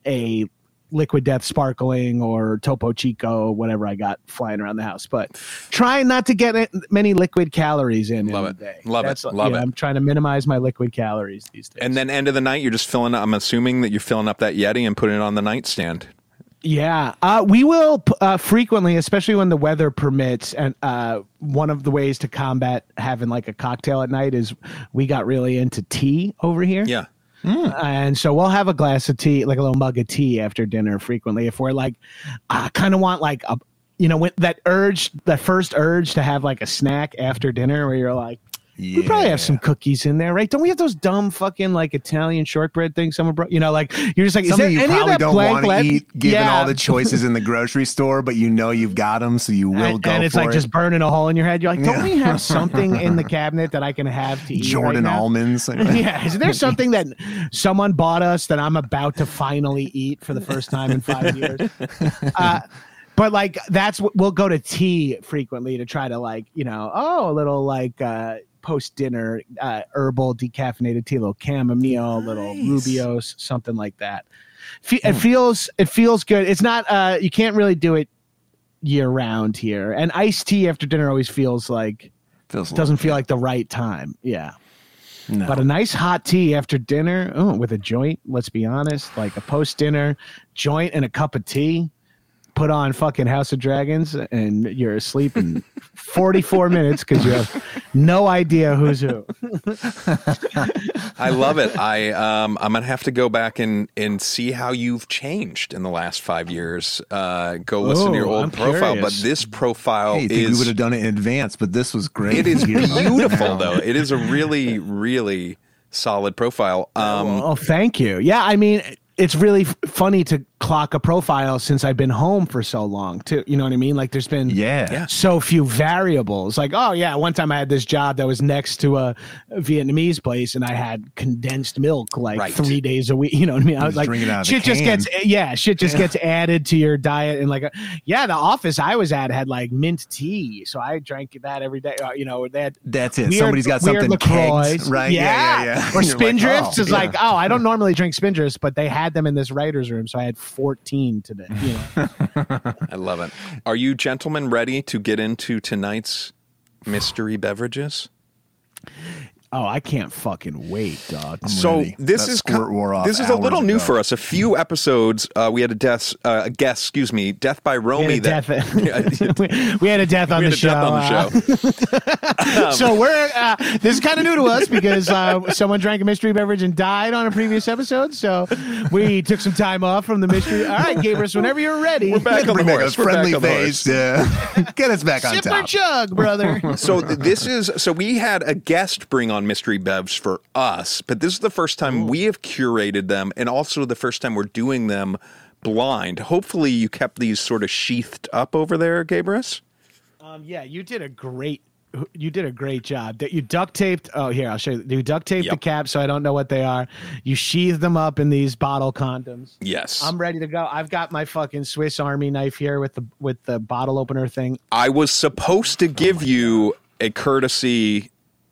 a Liquid Death sparkling or Topo Chico, whatever I got flying around the house. But trying not to get many liquid calories in Love in it. the day. Love That's, it. Love yeah, it. I'm trying to minimize my liquid calories these days. And then end of the night, you're just filling. I'm assuming that you're filling up that Yeti and putting it on the nightstand. Yeah, uh, we will uh, frequently, especially when the weather permits. And uh, one of the ways to combat having like a cocktail at night is we got really into tea over here. Yeah. Mm. And so we'll have a glass of tea, like a little mug of tea after dinner frequently. If we're like, I kind of want like a, you know, when that urge, that first urge to have like a snack after dinner where you're like, Yeah. we probably have some cookies in there, right? Don't we have those dumb fucking like Italian shortbread things someone brought? You know, like you're just like, Something is you there any of probably that don't blank want to left? eat, given Yeah. all the choices in the grocery store, but you know you've got them, so you will and, go and it's for like it. just burning a hole in your head. You're like, don't Yeah. we have something in the cabinet that I can have to eat? Jordan right now? almonds. Yeah, is there something that someone bought us that I'm about to finally eat for the first time in five years? Uh, but like that's what we'll go to tea frequently to try to like, you know, oh, a little like uh, post dinner uh, herbal decaffeinated tea, a little chamomile, a little Rubios, something like that. Fe- It feels it feels good. It's not uh, you can't really do it year round here. And iced tea after dinner always feels like Feels a doesn't little- feel like the right time. Yeah. No. But a nice hot tea after dinner, oh, with a joint, let's be honest, like a post dinner joint and a cup of tea, put on fucking House of Dragons, and you're asleep in forty-four minutes because you have no idea who's who. I love it. I um, I'm gonna have to go back and, and see how you've changed in the last five years. Uh, go listen to your Oh, old I'm profile, curious. but this profile Hey, you think we is would have done it in advance, but this was great. it is to hear about beautiful now. though. It is a really really solid profile. Um, Oh, thank you. Yeah, I mean, it's really f- funny to clock a profile since I've been home for so long, too. You know what I mean? Like, there's been Yeah. Yeah. so few variables. Like, oh, yeah, one time I had this job that was next to a Vietnamese place, and I had condensed milk like Right. three days a week. You know what I mean? I was Just like, drink it out of the shit just can. gets, yeah, shit just gets added to your diet. And like, a, yeah, the office I was at had like mint tea. So I drank that every day. Uh, you know, they had That's it. weird- Somebody's got weird something LaCroix. kegged, right? Yeah, Yeah, yeah, yeah. Or You're like, Spindrifts oh, is yeah. like, oh, I don't normally drink Spindrifts, but they had them in this writer's room, so I had fourteen today. You know? I love it. Are you gentlemen ready to get into tonight's mystery beverages? Oh, I can't fucking wait, dog. So ready. this That is squirt wore off this is a hours little new ago. for us. A few episodes, uh, we had a death, uh, a guest, excuse me, death by We Romy. had, a That death, Yeah, we, we had a death on we the had a show. death on the uh, show. so we're uh, this is kind of new to us because uh, someone drank a mystery beverage and died on a previous episode. So we took some time off from the mystery. All right, Gabrus, whenever you're ready, We're back on the Bring back a horse. We're back friendly on the face. horse. Uh, get us back on sip or top. chug, brother. So th- this is so we had a guest bring on mystery bevs for us, but this is the first time we have curated them, and also the first time we're doing them blind. Hopefully, you kept these sort of sheathed up over there, Gabrus. Um, yeah, you did a great. You did a great job. That you duct taped. Oh, here I'll show you. You duct taped the Yep. cap, so I don't know what they are. You sheathed them up in these bottle condoms. Yes, I'm ready to go. I've got my fucking Swiss Army knife here with the with the bottle opener thing. I was supposed to give you a courtesy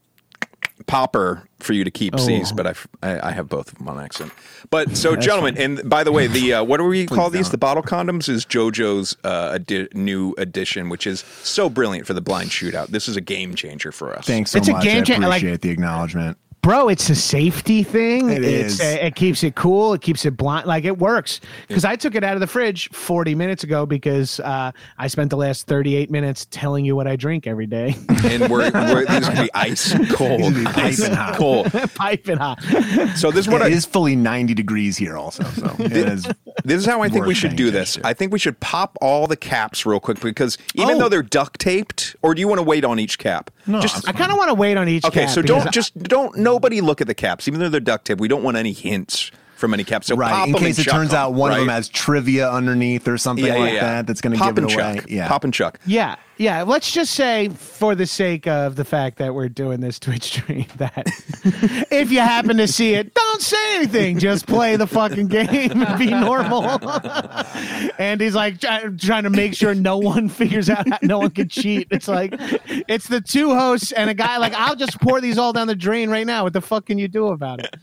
popper for you to keep Oh. these, but I, I, I have both of them on accident. But so, gentlemen, and by the way, the uh, what do we call these? don't. The bottle condoms is JoJo's uh, adi- new addition, which is so brilliant for the blind shootout. This is a game changer for us. Thanks so It's a much. game I changer, like- appreciate the acknowledgement. Bro, it's a safety thing. It it's is. A, it keeps it cool. It keeps it blind. Like it works. Because I took it out of the fridge forty minutes ago because uh, I spent the last thirty-eight minutes telling you what I drink every day. And we're, we're these are gonna be ice cold, These are gonna be ice piping hot. cold. Piping hot. So this is what It I, is fully ninety degrees here, also. So it is. This is how I think Worth we should paying do this. attention to. I think we should pop all the caps real quick because even Oh. though they're duct taped, or do you want to wait on each cap? No, Just I kind of want to wait on each okay. cap So because don't just don't nobody look at the caps, even though they're duct taped. We don't want any hints from any caps. So Right, pop in them case and it chuck turns them, out one of them right? has trivia underneath or something yeah, yeah, like yeah. that that's going to Pop give it and away. chuck. Yeah, Pop and chuck. Yeah, yeah. Let's just say, for the sake of the fact that we're doing this Twitch stream, that if you happen to see it, don't say anything. Just play the fucking game and be normal. And he's like try, trying to make sure no one figures out, how, no one can cheat. It's like it's the two hosts and a guy. Like, I'll just pour these all down the drain right now. What the fuck can you do about it?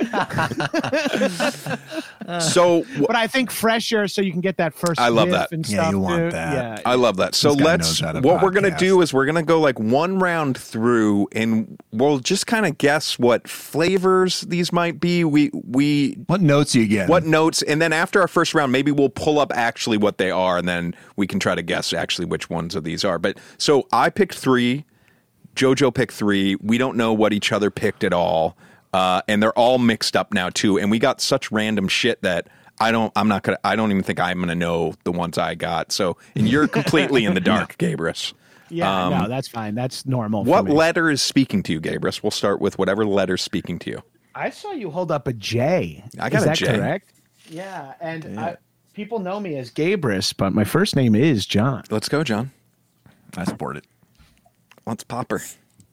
So wh- But I think fresher, so you can get that first. I love whiff that. And Yeah, stuff, you want dude. that. Yeah. I love that. So This guy let's. knows how to What we're gonna podcast. do is we're gonna go like one round through, and we'll just kind of guess what flavors these might be. We we What notes you get? what notes, and then after our first round, maybe we'll pull up actually what they are, and then we can try to guess actually which ones of these are. But so I picked three, JoJo picked three. We don't know what each other picked at all, uh, and they're all mixed up now too. And we got such random shit that I don't. I'm not gonna. I don't even think I'm gonna know the ones I got. So, and you're completely in the dark, Gabrus. Yeah, no, that's fine. That's normal. for What me. letter is speaking to you, Gabrus? We'll start with whatever letter's speaking to you. I saw you hold up a J. I got is a that J. correct? Yeah, and I, people know me as Gabrus, but my first name is John. Let's go, John. I support it. Let's pop her.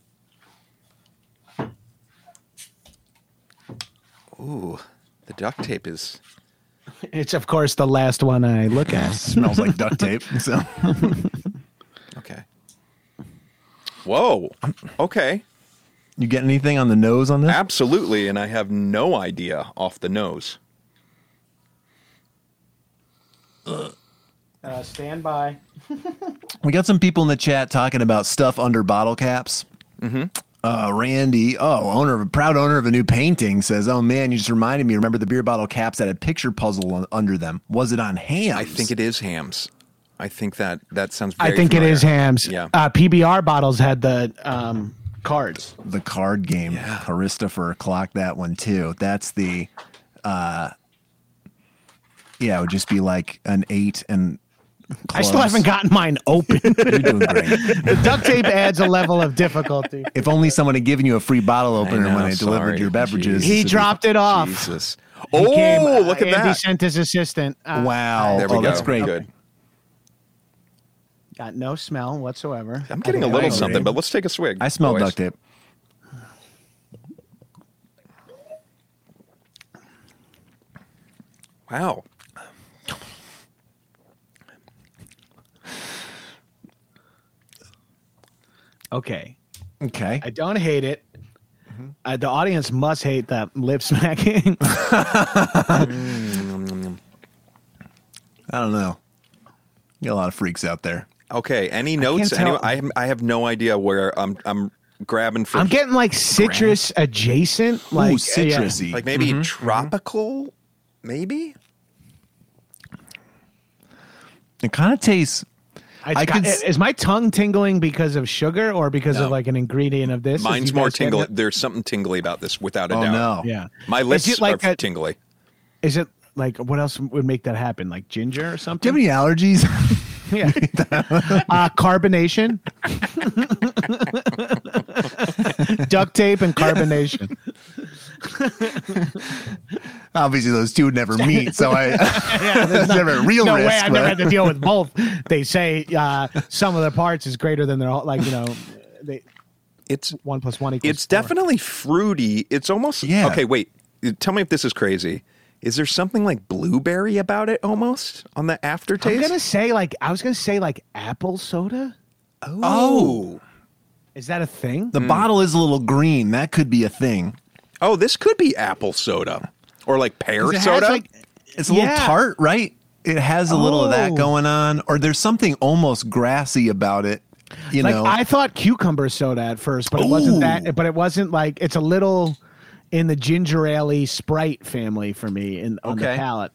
Ooh, the duct tape is. It's of course the last one I look at. Smells like duct tape. So Okay. Whoa. Okay. you get anything on the nose on this? Absolutely, and I have no idea off the nose. Uh, Uh, stand by. We got some people in the chat talking about stuff under bottle caps. Mm-hmm. Uh, Randy, oh, owner of a proud owner of a new painting, says, "Oh man, you just reminded me. Remember the beer bottle caps that had a picture puzzle on, under them? Was it on Hams? I think it is Hams. I think that that sounds. Very I think familiar. it is Hams. Yeah. Uh, P B R bottles had the um, cards. The card game. Yeah. Christopher clocked that one too. That's the, uh, yeah, it would just be like an eight and. I still haven't gotten mine open. You're doing great. The duct tape adds a level of difficulty. If only someone had given you a free bottle opener know, when they sorry. delivered your beverages. He dropped it off. Jesus. He Oh, came, uh, look at Andy that. sent his assistant. Uh, Wow. There we oh, go. that's great. Good. Got no smell whatsoever. I'm getting a I think little I something, agree. but let's take a swig. I smell boys. duct tape. Wow. Okay. Okay. I don't hate it. Uh, the audience must hate that lip smacking. I don't know. You got a lot of freaks out there. Okay. Any notes? can't tell- Any, I I have no idea where I'm I'm grabbing for. I'm getting like citrus adjacent. Like Ooh, yeah. citrusy. like maybe tropical, maybe. It kind of tastes. I I got, could s- is my tongue tingling because of sugar or because No. of like an ingredient of this? Mine's Is you more guys getting tingly. it? There's something tingly about this, without a Oh doubt. no. Yeah. My lips Is it like are a- tingly. Is it like what else would make that happen? Like ginger or Do you something? have any allergies? Yeah. uh, carbonation. Duct tape and carbonation. Obviously, those two would never meet, so I. Yeah, That's never a real no risk. way. I've never but- had to deal with both. They say uh, some of the parts is greater than their whole- like you know, they It's one plus one equals. it's four. definitely fruity. It's almost Yeah. Okay, wait. Tell me if this is crazy. Is there something like blueberry about it almost on the aftertaste? I'm gonna say like I was gonna say like apple soda. Oh. Is that a thing? The bottle is a little green. That could be a thing. Oh, this could be apple soda. Or like pear 'Cause it has, soda. like- It's a little Yeah. tart, right? It has a little of that Oh. going on, or there's something almost grassy about it. You like know, I thought cucumber soda at first, but it wasn't that. But it wasn't like it's a little in the ginger ale Sprite family for me in on the Okay. palate.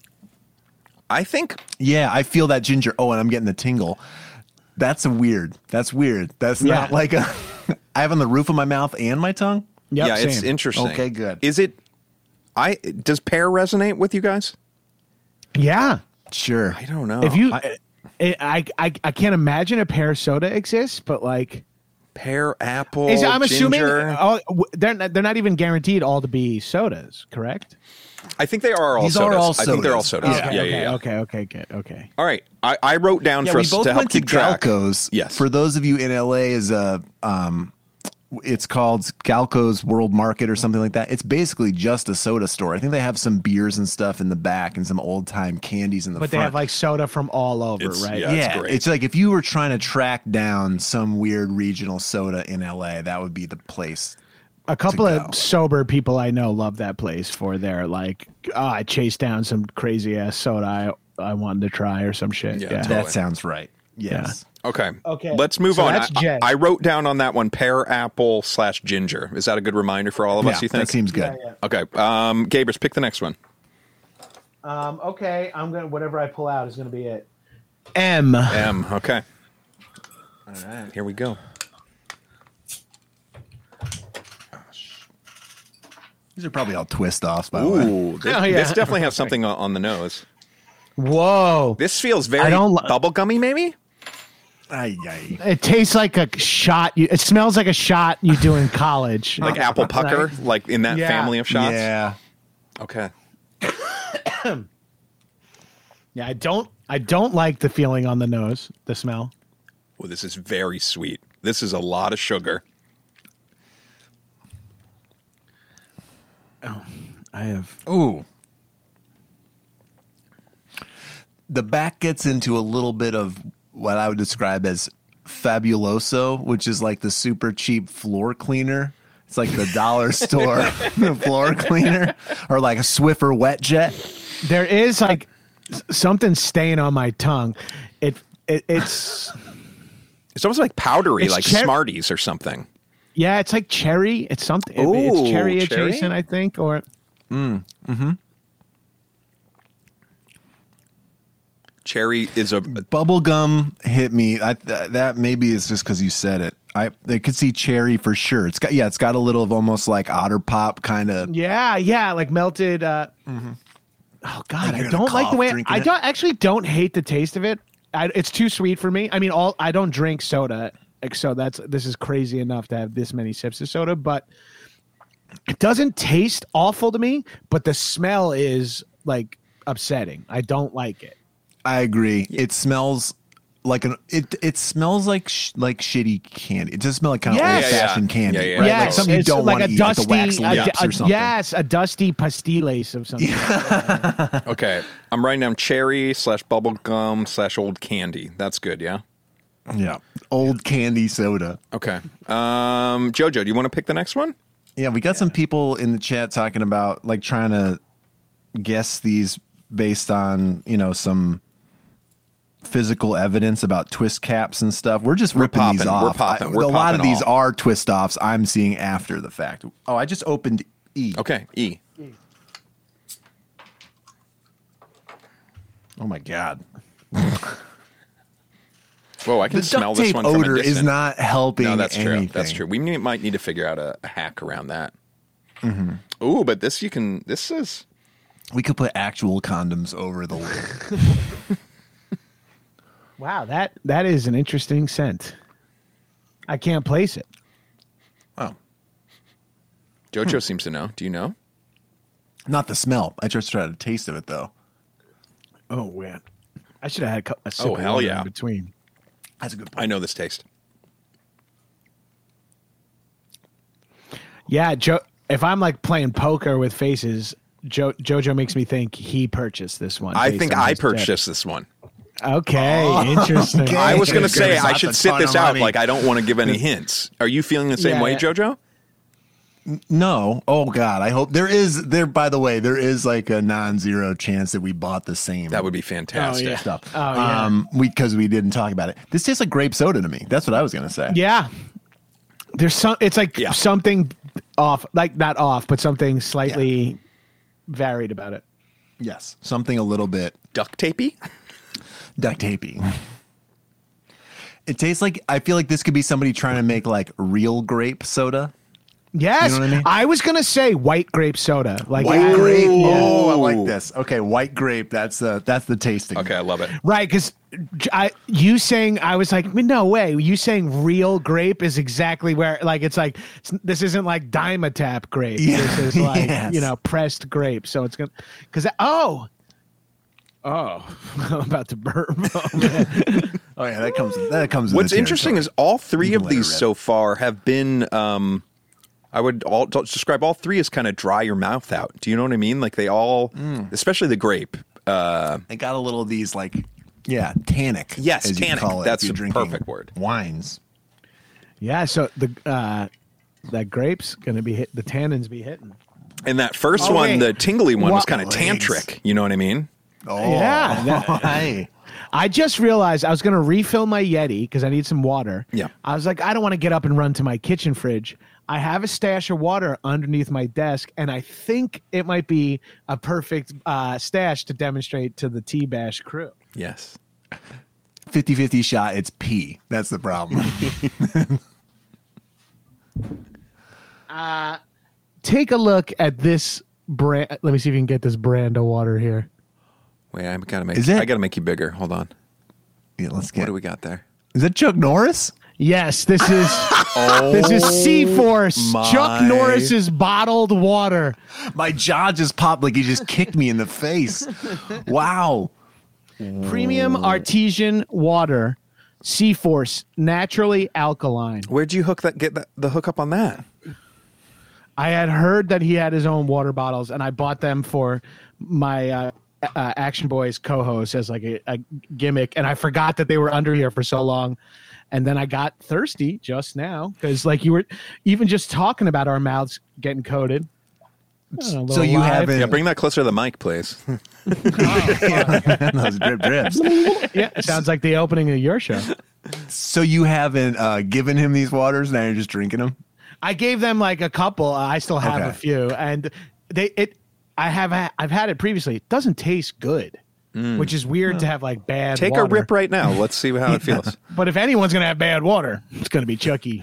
I think yeah, I feel that ginger. Oh, and I'm getting the tingle. That's a weird. That's weird. That's Yeah. not like a. I have on the roof of my mouth and my tongue. Yep, yeah, it's same. interesting. Okay, good. Is it I does pear resonate with you guys? Yeah, Sure. I don't know. if you, I- I, I, I, I can't imagine a pear soda exists, but like, pear, apple, is, I'm assuming ginger. oh, w- they're not, they're not even guaranteed all to be sodas, correct? I think they are all These sodas. are all I think they're all sodas. sodas. Okay, yeah, okay, yeah, yeah. okay, okay, good, okay. All right. I, I wrote down Yeah, for we us both to help went to keep track. Galco's. Yes. For those of you in L A, is a um, it's called Galco's World Market or something like that. It's basically just a soda store. I think they have some beers and stuff in the back and some old time candies in the But they front. have like soda from all over, It's- right? yeah. That's yeah, great. it's like if you were trying to track down some weird regional soda in L A, that would be the place. A couple to go. of sober people I know love that place for their like, oh, I chased down some crazy ass soda I, I wanted to try or some shit. Yeah, Yeah. totally. That sounds right. Yes. Okay. Okay. Let's move So on. that's I, Jed. I wrote down on that one pear, apple slash ginger. Is that a good reminder for all of Yeah, us, you think? that seems good. Okay. Um, Gabrus, pick the next one. Um, okay, I'm gonna whatever I pull out is gonna be it. M. M. Okay. All right. Here we go. These are probably all twist offs, by the way. Ooh. This, Oh, yeah. this definitely has something on- on the nose. Whoa. This feels very I don't li- bubblegummy, maybe? Ay, ay. It tastes like a shot. You, it smells like a shot you do in college. Like apple pucker, Right. like in that Yeah. family of shots? Yeah. Okay. Yeah, I don't. I don't like the feeling on the nose. The smell. Well, this is very sweet. This is a lot of sugar. I have. Ooh. The back gets into a little bit of what I would describe as fabuloso, which is like the super cheap floor cleaner. It's like the dollar store floor cleaner, or like a Swiffer wet jet. There is like something's staying on my tongue. It, it it's It's almost like powdery, It's like cher- Smarties or something. yeah, it's like cherry. It's something. Ooh, it's cherry cherry? adjacent, I think, or Cherry is a Bubblegum hit me. I, th- that maybe is just because you said it. I, I could see cherry for sure. It's got yeah, it's got a little of almost like Otter Pop kind of. yeah, yeah, like melted. Uh, Oh God, Like you're I gonna don't like the cough way. drinking I it? don't actually don't hate the taste of it. I, it's too sweet for me. I mean, all I don't drink soda, like, so that's this is crazy enough to have this many sips of soda, but it doesn't taste awful to me. But the smell is like upsetting. I don't like it. I agree. It smells like an. It it smells like sh- like shitty candy. It does smell like kind of Yes. old fashioned Yeah, yeah. candy, Yeah, yeah. right? Yes, Like something you it's don't like want a to eat, like the dusty, wax a- lips a- or something. yes, a dusty pastiles of something. okay. I'm writing down cherry slash bubble gum slash old candy. That's good. Yeah. Yeah, old candy soda. Okay. Um, Jojo, do you want to pick the next one? Yeah, we got some people in the chat talking about like trying to guess these based on you know some physical evidence about twist caps and stuff. We're just We're ripping these popping, we're off. popping, I- we're a lot popping of these all. are twist offs. I'm seeing after the fact. Oh, I just opened E. Okay. E. Oh my god. Whoa, I can The smell duct this tape one from a odor is distance. not helping. No, that's anything. true. That's true. We need, might need to figure out a, a hack around that. Mm-hmm. Ooh, but this you can. This is. We could put actual condoms over the lid. Wow, that that is an interesting scent. I can't place it. Oh, Jojo seems to know. Do you know? not the smell. I just tried a taste of it though. Oh man, I should have had a, cou- a sip Oh, of hell water yeah. in between. That's a good I know this taste. Yeah, Joe. If I'm like playing poker with faces, Jo- Jojo makes me think he purchased this one. I based think on I his tip. purchased this one. Okay, interesting. okay. I was going to Give say us I lots should of sit ton this of out. money. Like I don't want to give any hints. Are you feeling the same Yeah, way, yeah. Jojo? No. Oh God. I hope there is there. By the way, there is like a non-zero chance that we bought the same. That would be fantastic. Oh, yeah. stuff. Oh, yeah. Um, we because we didn't talk about it. This tastes like grape soda to me. That's what I was gonna say. Yeah, there's some. It's like Yeah. something off, like not off, but something slightly varied about it. Yes. Something a little bit Duct tapey? duct tapey. It tastes like I feel like this could be somebody trying to make like real grape soda. Yes, You know what I mean? was gonna say white grape soda. Like White uh, grape. yeah. Oh, I like this. Okay, white grape. That's the that's the tasting. Okay, I love it. Right, because I you saying I was like no way. You saying real grape is exactly where like it's like it's, this isn't like Dimetap grape. Yeah, This is like yes. you know pressed grape. So it's gonna because oh oh I'm about to burp. Oh, man. Oh yeah, that comes that comes. with What's the interesting territory. is all three You can of let it these rip. so far have been. Um, I would all describe all three as kind of dry your mouth out. Do you know what I mean? Like they all, Mm. especially the grape. Uh, I got a little of these like yeah tannic. Yes, as you can tannic. call it, That's if you're a drinking perfect word. Wines. Yeah, so the uh that grape's gonna be hit. The tannins be hitting. and that first Oh, one, wait. the tingly one, was What- kind of Legs. tantric. You know what I mean? Oh Yeah, that- hey. I just realized I was going to refill my Yeti because I need some water. Yeah. I was like, I don't want to get up and run to my kitchen fridge. I have a stash of water underneath my desk, and I think it might be a perfect uh, stash to demonstrate to the T-Bash crew. Yes. fifty-fifty shot. It's pee. That's the problem. Take a look at this brand. Let me see if you can get this brand of water here. Wait, I gotta make. Is it- I gotta make you bigger. Hold on. yeah, let's What get. do we got there? Is that Chuck Norris? Yes, this is this is C-Force, my- Chuck Norris's bottled water. My jaw just popped like he just kicked me in the face. Wow. Premium artesian water, C-Force, naturally alkaline. Where'd you hook that? Get that, the hookup on that? I had heard that he had his own water bottles, and I bought them for my uh, uh, Action Boys co-host as like a, a gimmick, and I forgot that they were under here for so long. And then I got thirsty just now because, like you were, even just talking about our mouths getting coated. A little So you live. haven't Yeah, bring that closer to the mic, please. those drip drips. Yeah, it sounds like the opening of your show. So you haven't uh, given him these waters. Now you're just drinking them. I gave them like a couple. I still have Okay. a few, and they it. I have ha- I've had it previously. It doesn't taste good, which is weird to have like bad. Take water. a rip right now. Let's see how it feels. But if anyone's gonna have bad water, it's gonna be Chucky.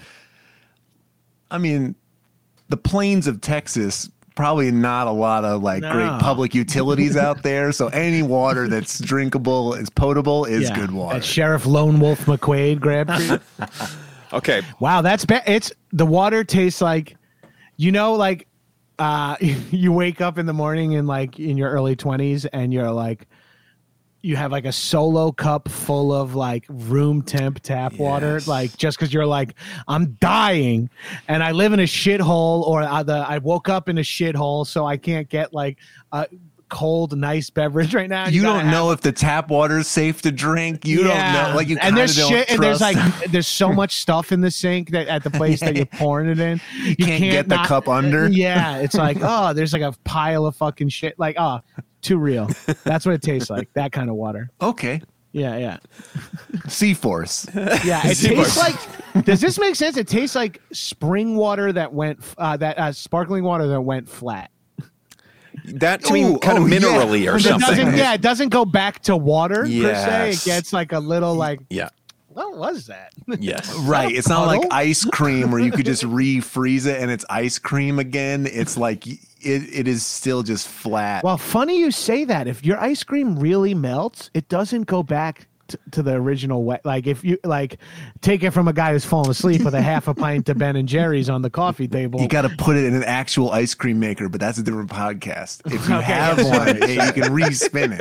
I mean, the plains of Texas. Probably not a lot of like No. great public utilities out there. So any water that's drinkable, is potable, is Yeah, good water. that Sheriff Lone Wolf McQuaid grabbed. for you. Okay. Wow, that's bad. It's the water tastes like, you know, like uh, you wake up in the morning in like in your early twenties and you're like, you have like a solo cup full of like room temp tap water, Yes. like just because you're like, I'm dying and I live in a shithole, or uh, the I woke up in a shithole, so I can't get like a cold, nice beverage right now. you gotta don't have- know if the tap water is safe to drink. You Yeah. don't know. Like you and there's kinda shit, don't and there's trust- like there's so much stuff in the sink that at the place that you're pouring it in, you can't get the cup under. Yeah, it's like oh, there's like a pile of fucking shit. Like oh, too real. That's what it tastes like. That kind of water. okay. Yeah, yeah, Sea Force. yeah. It tastes like. Does this make sense? It tastes like spring water that went uh, that uh, sparkling water that went flat. That to me Ooh, kind oh, of yeah. minerally or It something. doesn't. Yeah, it doesn't go back to water per se. Yes. It gets like a little like. Yeah. What was that? Yes. Right. It's not like puddle? ice cream where you could just refreeze it and it's ice cream again. It's like it, it is still just flat. Well, funny you say that. If your ice cream really melts, it doesn't go back t- to the original way. Like if you like take it from a guy who's fallen asleep with a half a pint of Ben and Jerry's on the coffee table. you got to put it in an actual ice cream maker, but that's a different podcast. If you Okay. have one, yeah, you can respin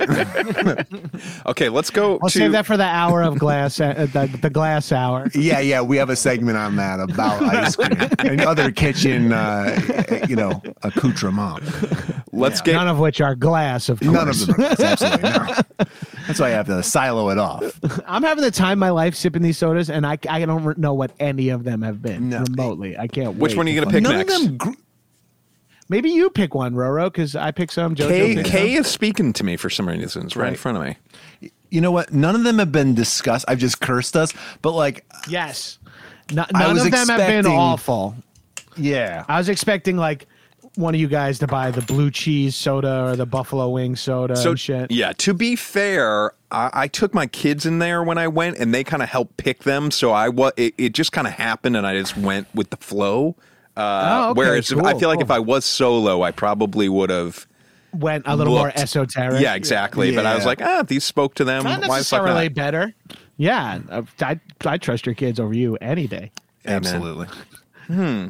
it. Okay, let's go I'll to save that for the hour of glass, uh, the, the glass hour. Yeah, yeah, we have a segment on that about ice cream and other kitchen, uh, you know, accoutrement. let's get None of which are glass, of course. None of them. Are, absolutely not. That's why I have to silo it off. I'm having the time of my life sipping these sodas, and I, I don't know what any of them have been No. remotely. I can't. which wait one are you to going to find- pick None next? of them. Gr- Maybe you pick one, Roro, because I pick some. JoJo Kay, picked Kay some. is speaking to me for some reason. It's right, in Right. front of me. you know what? None of them have been discussed. I've just cursed us, but like, Yes. No, I none was of them have been expecting- awful. yeah. I was expecting like one of you guys to buy the blue cheese soda or the buffalo wing soda So and shit. yeah, to be fair, I, I took my kids in there when I went, and they kind of helped pick them. So I was it, it just kind of happened, and I just went with the flow. Uh, Oh, okay, whereas if- I cool, feel like cool. if I was solo, I probably would have. Went a little more looked- esoteric. Yeah, exactly. But I was Yeah. like, ah, these spoke to them. Not Why the fuck necessarily not? better. Yeah, uh, I I trust your kids over you any day. Absolutely. Hmm.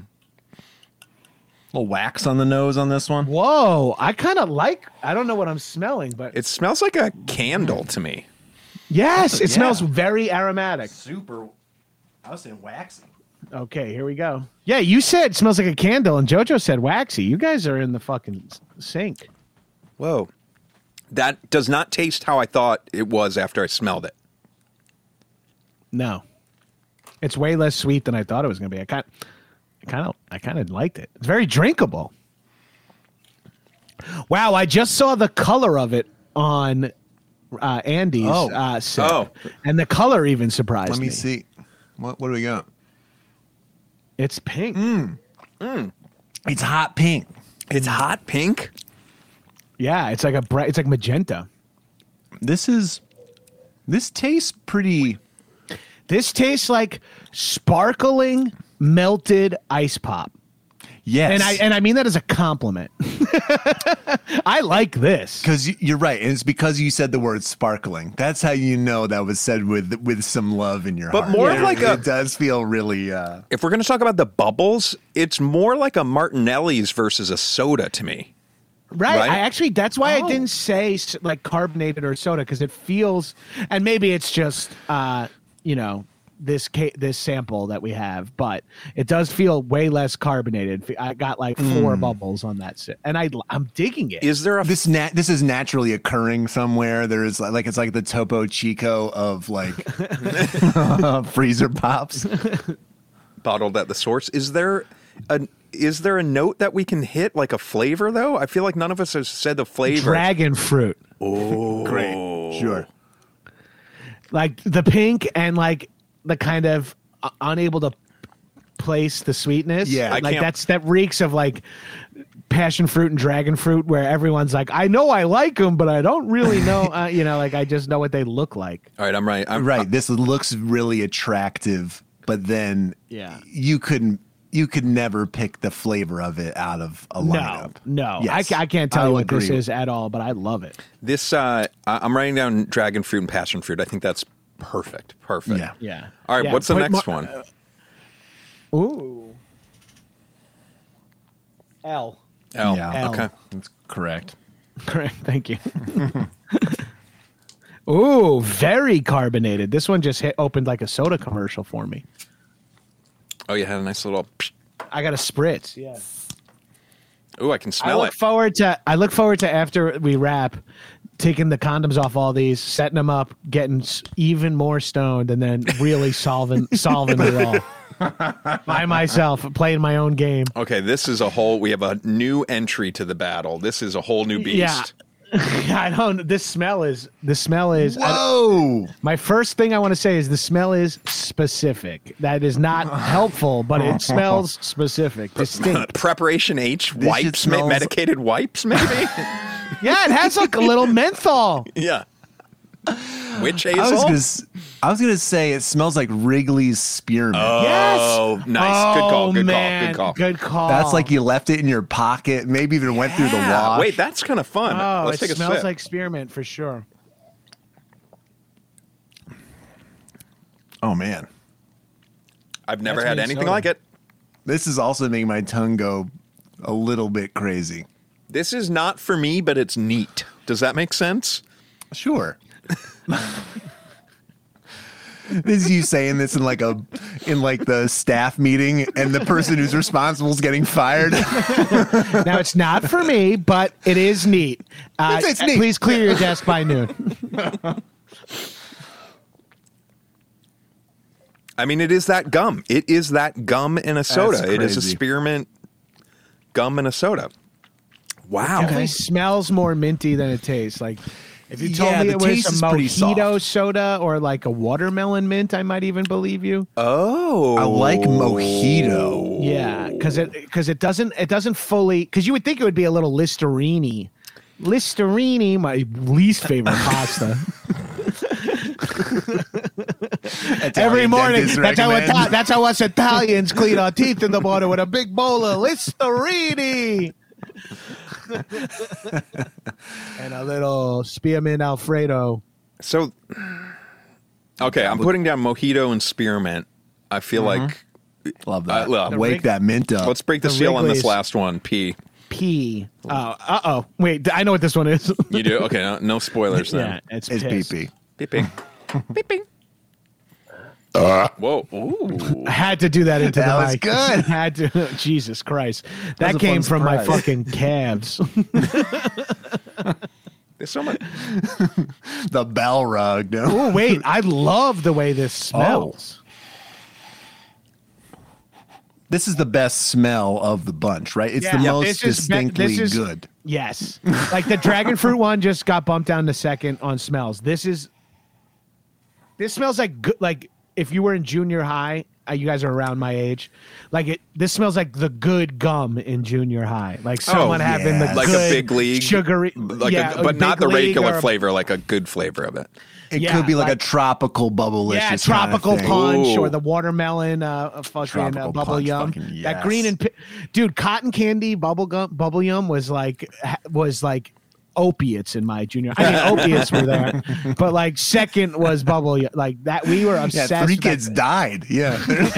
Little wax on the nose on this one. Whoa, I kind of like. I don't know what I'm smelling, but It smells like a candle to me. yes, it Yeah. smells very aromatic. Super. I was saying waxy. Okay, here we go. Yeah, you said it smells like a candle, and JoJo said waxy. You guys are in the fucking s- sink. Whoa. That does not taste how I thought it was after I smelled it. No, it's way less sweet than I thought it was going to be. I kind, I kind of, I kind of liked it. It's very drinkable. Wow, I just saw the color of it on uh, Andy's Oh. uh, set, Oh. and the color even surprised Let me me. see. What What do we got? It's pink. It's hot pink. It's hot pink. Yeah, it's like a bright. It's like magenta. This is. This tastes pretty. This tastes like sparkling melted ice pop. Yes. And I and I mean that as a compliment. I like this. Because you're right, and it's because you said the word sparkling. That's how you know that was said with with some love in your But heart. more of It- like a- it does feel really. Uh, If we're going to talk about the bubbles, it's more like a Martinelli's versus a soda to me. Right. Right? I actually that's why Oh. I didn't say s- like carbonated or soda because it feels and maybe it's just uh you know this ca- this sample that we have, but it does feel way less carbonated. I got like four bubbles on that sit, and I I'm digging it. Is there a this nat this is naturally occurring somewhere. There is like, like it's like the Topo Chico of like freezer pops. bottled at the source? Is there a is there a note that we can hit, like a flavor, though? I feel like none of us has said the flavor. Dragon fruit. Oh. Great. Sure. Like the pink and like the kind of uh, unable to place the sweetness. Yeah, I like can't- that's that reeks of like passion fruit and dragon fruit, where everyone's like, I know I like them, but I don't really know. Uh, you know, like I just know what they look like. All right, I'm right. I'm Right. This looks really attractive, but then Yeah. you couldn't. You could never pick the flavor of it out of a No, lineup. no, Yes, I, ca- I can't tell I you will what this agree. is at all, but I love it. This, uh, I- I'm writing down dragon fruit and passion fruit. I think that's perfect. Perfect. Yeah. Yeah. All right, Yeah, what's the put next mo- one? Ooh. L. L. Yeah. L. Okay. That's correct. Correct. Thank you. Ooh, very carbonated. This one just hit, opened like a soda commercial for me. Oh, you had a nice little. I got a spritz. Yeah. Ooh, I can I smell look it. forward to. I look forward to after we wrap, taking the condoms off all these, setting them up, getting s- even more stoned, and then really solving solving it all by myself, playing my own game. Okay, this is a whole. We have a new entry to the battle. This is a whole new beast. Yeah. I don't. This smell is. The smell is. I- Whoa! My first thing I want to say is the smell is specific. That is not helpful, but it smells specific, distinct. Preparation H shit wipes, ma- smells- medicated wipes, maybe. Yeah, it has like a little menthol. Yeah. Witch I was, hazel. gonna, s- I was gonna say it smells like Wrigley's spearmint. Oh, nice. Good call. Oh, Good man. call. Good call. Good call. That's like you left it in your pocket, maybe even went through the Yeah. wash. Wait, that's kind of fun. Oh, Let's it take a smells sip. like spearmint for sure. Oh man, I've never That's had mint anything soda. like it. this is also making my tongue go a little bit crazy. This is not for me, but it's neat. Does that make sense? Sure. This is you saying this in like a in like the staff meeting, and the person who's responsible is getting fired. Now it's not for me, but it is neat. Uh, It's- it's neat. Please clear your desk by noon. I mean, it is that gum. It is that gum in a soda. That's It is a crazy. spearmint gum in a soda. Wow. Definitely smells more minty than it tastes. Like if you told Yeah, me the it was taste a is pretty mojito soft. soda or like a watermelon mint, I might even believe you. Oh. I like mojito. Yeah, because it because it doesn't it doesn't fully because you would think it would be a little Listerini. Listerini, my least favorite pasta. Every morning, dentist that's how, recommends. Ita- that's how us Italians clean our teeth in the morning with a big bowl of Listerini and a little spearmint Alfredo. So, okay, I'm putting down mojito and spearmint. I feel like Love that. Uh, well, The Wake Rig- that mint up. let's break the, The seal on this Wrigley's- last one. P. P. Oh, uh oh. Wait, I know what this one is. You do? Okay, no, no spoilers yeah, then. it's It's piss. pee pee. Beep, beep. Beep, beep. Whoa. Ooh. I had to do that into That the was mic. good. Had to. Jesus Christ. That, was a came fun from my surprise. fucking calves. There's so much. The bell rug. No? Oh, wait. I love the way this smells. This is the best smell of the bunch, right? It's Yeah. the Yeah, most this is be- distinctly this is- good. Yes. Like the dragon fruit one just got bumped down to second on smells. This is. This smells like good. Like if you were in junior high, uh, you guys are around my age. Like it. This smells like the good gum in junior high. Like someone having the yeah. Like a good big league, sugary, like yeah, a, but a not big the league regular or a- flavor, like a good flavor of it. It Yeah, could be like, like- a tropical bubblicious. Yeah, kind of tropical thing. punch Ooh. or the watermelon uh, fucking uh, Tropical bubble punch, yum. fucking That yes. green and pi- dude, cotton candy bubble gum bubble yum was like ha- was like opiates in my junior. I mean, opiates were there, but like second was bubble yum. Like that, we were Yeah, obsessed. three with kids that. died. Yeah.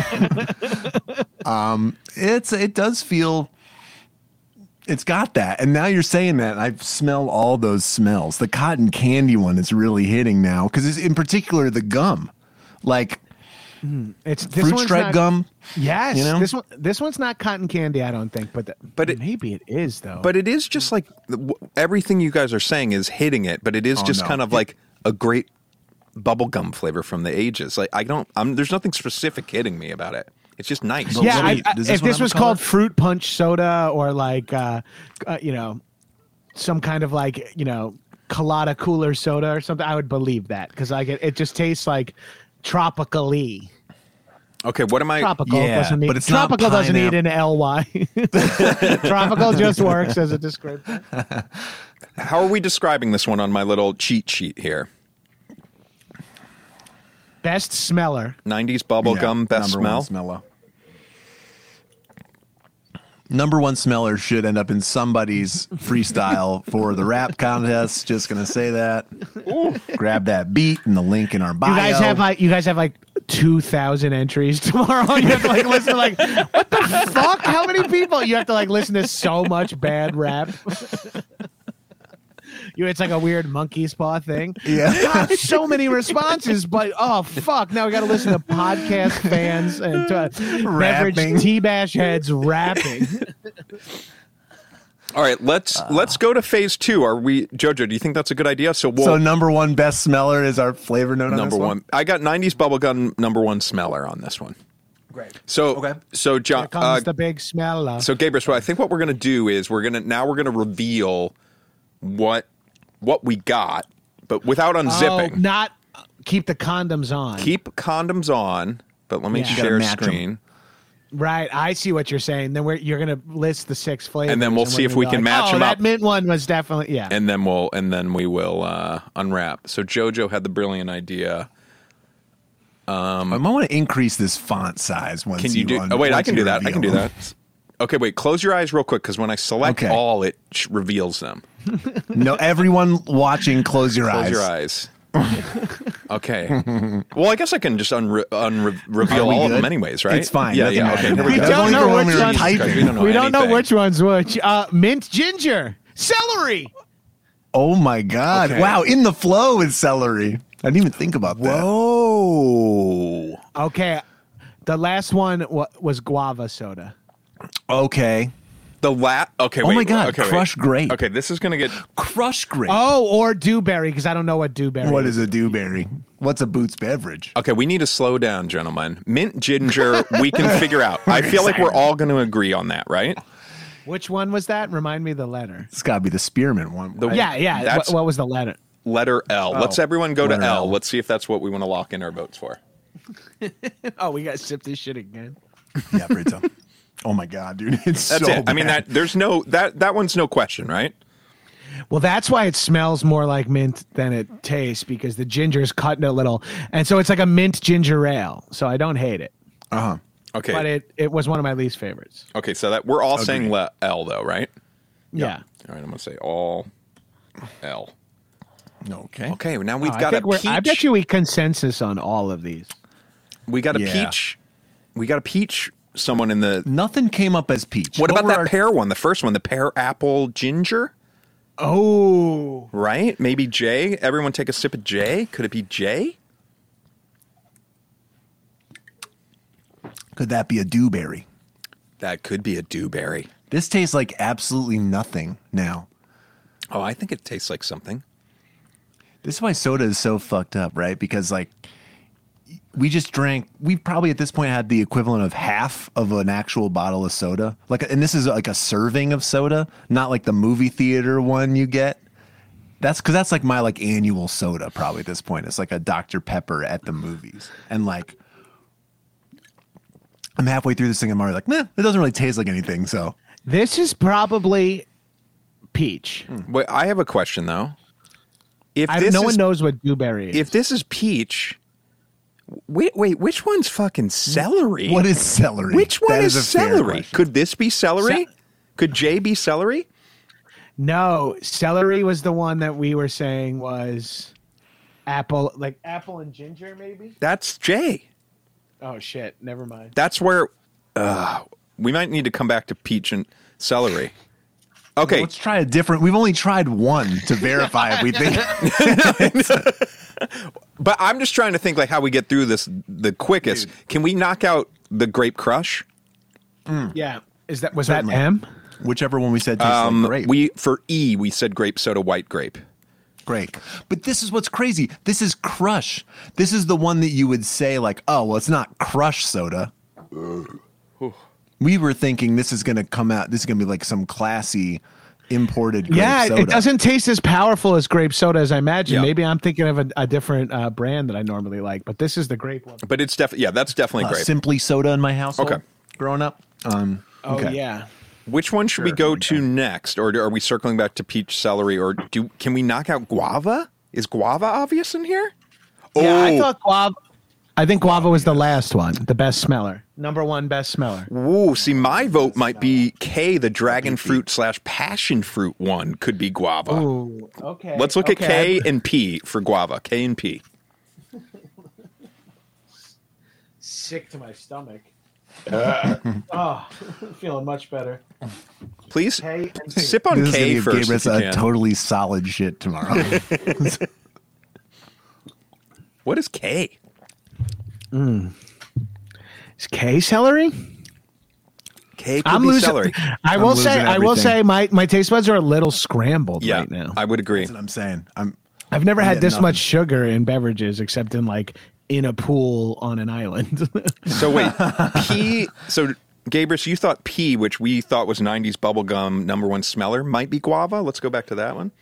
um, it's it does feel. It's got that, and now you're saying that I smell all those smells. The cotton candy one is really hitting now because it's in particular the gum, like It's this fruit one's stripe not- gum. Yes, you know? this one. This one's not cotton candy. I don't think, but the, But it- maybe it is though. But it is just like w- everything you guys are saying is hitting it, but it is Oh, just no. kind of like a great bubblegum flavor from the ages. Like I don't, I'm, there's nothing specific hitting me about it. It's just nice. But Yeah, what I, do you- I- is this if what this I'm was gonna call called it? fruit punch soda or like, uh, uh, you know, some kind of like, you know, colada cooler soda or something, I would believe that because like it, it just tastes like tropical-y. Okay, what am I? Tropical Yeah, doesn't need but it's not tropical doesn't need pineapple. an L Y. Tropical just works as a descriptor. How are we describing this one on my little cheat sheet here? Best smeller. nineties bubble Yeah, gum, best number smell. One smeller. Number one smeller should end up in somebody's freestyle for the rap contest. Just gonna say that. Grab that beat and the link in our bio. You guys have like you guys have like two thousand entries tomorrow. You have to like listen to like what the fuck? How many people? You have to like listen to so much bad rap. You, it's like a weird monkey's paw thing. Yeah. God, so many responses, but oh fuck! Now we got to listen to podcast fans and to Rapping. beverage tea bash heads rapping. All right, let's Uh. let's go to phase two. Are we, Jojo? Do you think that's a good idea? So we'll So number one best smeller is our flavor note on number this one. I got nineties bubblegum number one smeller on this one. Great. So Okay. so John. Here comes Uh, the big smell. so Gabriel, so I think what we're gonna do is we're gonna now we're gonna reveal what what we got, but without oh, unzipping. not keep the condoms on. Keep condoms on, but let me Yeah. You share gotta match 'em. screen. Right, I see what you're saying. Then we're you're gonna list the six flavors, And then we'll we're see if gonna we be can like, match oh, 'em that up. mint one was definitely yeah. And then we'll and then we will uh, unwrap. So Jojo had the brilliant idea. I might want to increase this font size once Can you do? un- Oh wait, I once can you do that. I can do reveal them. that. Okay, wait. Close your eyes real quick because when I select Okay. all, it sh- reveals them. No, everyone watching, close your Close eyes. your eyes. Okay. Well, I guess I can just unre- unre- reveal Are we all of good? them anyways, right? It's fine. Yeah, Doesn't yeah. matter Okay. now. Here we We go. That's don't only know for when which we were ones- typing. We don't know we don't know anything. which ones which. Uh, mint ginger, celery. Oh my god! Okay. Wow, in the flow with celery. I didn't even think about that. Whoa. Okay, the last one wa- was guava soda. Okay, The lat. Okay. Oh wait, my God, Okay, wait. crushed grape. Okay, this is gonna get. crush grape. Oh, or dewberry because I don't know what dewberry. What is a dewberry? What's a Boots beverage? Okay, we need to slow down, gentlemen. Mint ginger, we can figure out. I feel like we're all going to agree on that, right? Which one was that? Remind me the letter. It's got to be the spearmint one. The- right? Yeah, yeah. What, That's- what was the letter? Letter L. Let's everyone go to letter L. L. Let's see if that's what we want to lock in our votes for. Oh, we got to sip this shit again. Yeah, Brito. Oh my god, dude, it's That's so it. I mean, bad. that there's no that that one's no question, right? Well, that's why it smells more like mint than it tastes because the ginger is cutting a little, and so it's like a mint ginger ale. So I don't hate it, Uh huh. Okay. but it it was one of my least favorites. okay. So that we're all saying Agreed. le- L though, right? Yeah. All right. I'm gonna say all L. Okay. Okay. Now we've Oh, I got a think we're- peach. I bet you we consensus on all of these. we got a Yeah. peach. We got a peach. Someone in the. Nothing came up as peach. What about were that our- pear one? The first one, the pear apple ginger. Oh, Right? Maybe J. Everyone take a sip of J. Could it be J? Could that be a dewberry? That could be a dewberry. This tastes like absolutely nothing now. Oh, I think it tastes like something. This is why soda is so fucked up, right? Because like we just drank. We probably at this point had the equivalent of half of an actual bottle of soda. Like, and this is like a serving of soda, not like the movie theater one you get. That's because that's like my like annual soda probably at this point. It's like a Doctor Pepper at the movies, and like I'm halfway through this thing. I'm already like, nah, it doesn't really taste like anything. So this is probably peach. Wait, I have a question though. If I, this no is, one knows what dewberry is. if this is peach, wait, wait, which one's fucking celery? what is celery? Which one That is, a fair celery? question. Could this be celery? Ce- Could J be celery? No, celery was the one that we were saying was apple, like apple and ginger, maybe. That's J. Oh shit! Never mind. That's where uh, we might need to come back to peach and celery. Okay, Let's try a different. We've only tried one to verify if we think. but I'm just trying to think like how we get through this the quickest. Can we knock out the grape crush? Yeah, is that was Certainly. that M? Whichever one we said tastes Um, like grape. we for E we said grape soda, white grape. Great. But this is what's crazy. This is Crush. This is the one that you would say like, oh, well, it's not Crush soda. We were thinking this is going to come out. This is going to be like some classy imported grape Yeah, soda. it doesn't taste as powerful as grape soda as I imagine. Yeah. Maybe I'm thinking of a, a different uh, brand that I normally like, but this is the grape one. But it's definitely, yeah, that's definitely Uh, great. Simply Soda in my household. Okay. Growing up. Um, Oh okay. yeah. Which one should we Sure, go here we to next? Or are we circling back to peach celery? Or do can we knock out guava? Is guava obvious in here? Yeah, I Oh. thought guava. I think guava was the last one, the best smeller, number one best smeller. Ooh, see, my vote might be K, the dragon fruit slash passion fruit one could be guava. Ooh, okay. Let's look okay. at K and P for guava. K and P. Sick to my stomach. Oh, feeling much better. Please K and P. sip on This is K going to first. give us if you a can. totally solid shit tomorrow. What is K? Is K celery? K could I'm be losing. celery. I I'm will losing say. I will everything. say my my taste buds are a little scrambled Yeah, right now. I would agree. That's what I'm saying. I'm I've never had Yeah, this nothing. much sugar in beverages except in like in a pool on an island. So wait, P. So Gabrus, you thought P, which we thought was nineties bubblegum number one smeller, might be guava. Let's go back to that one.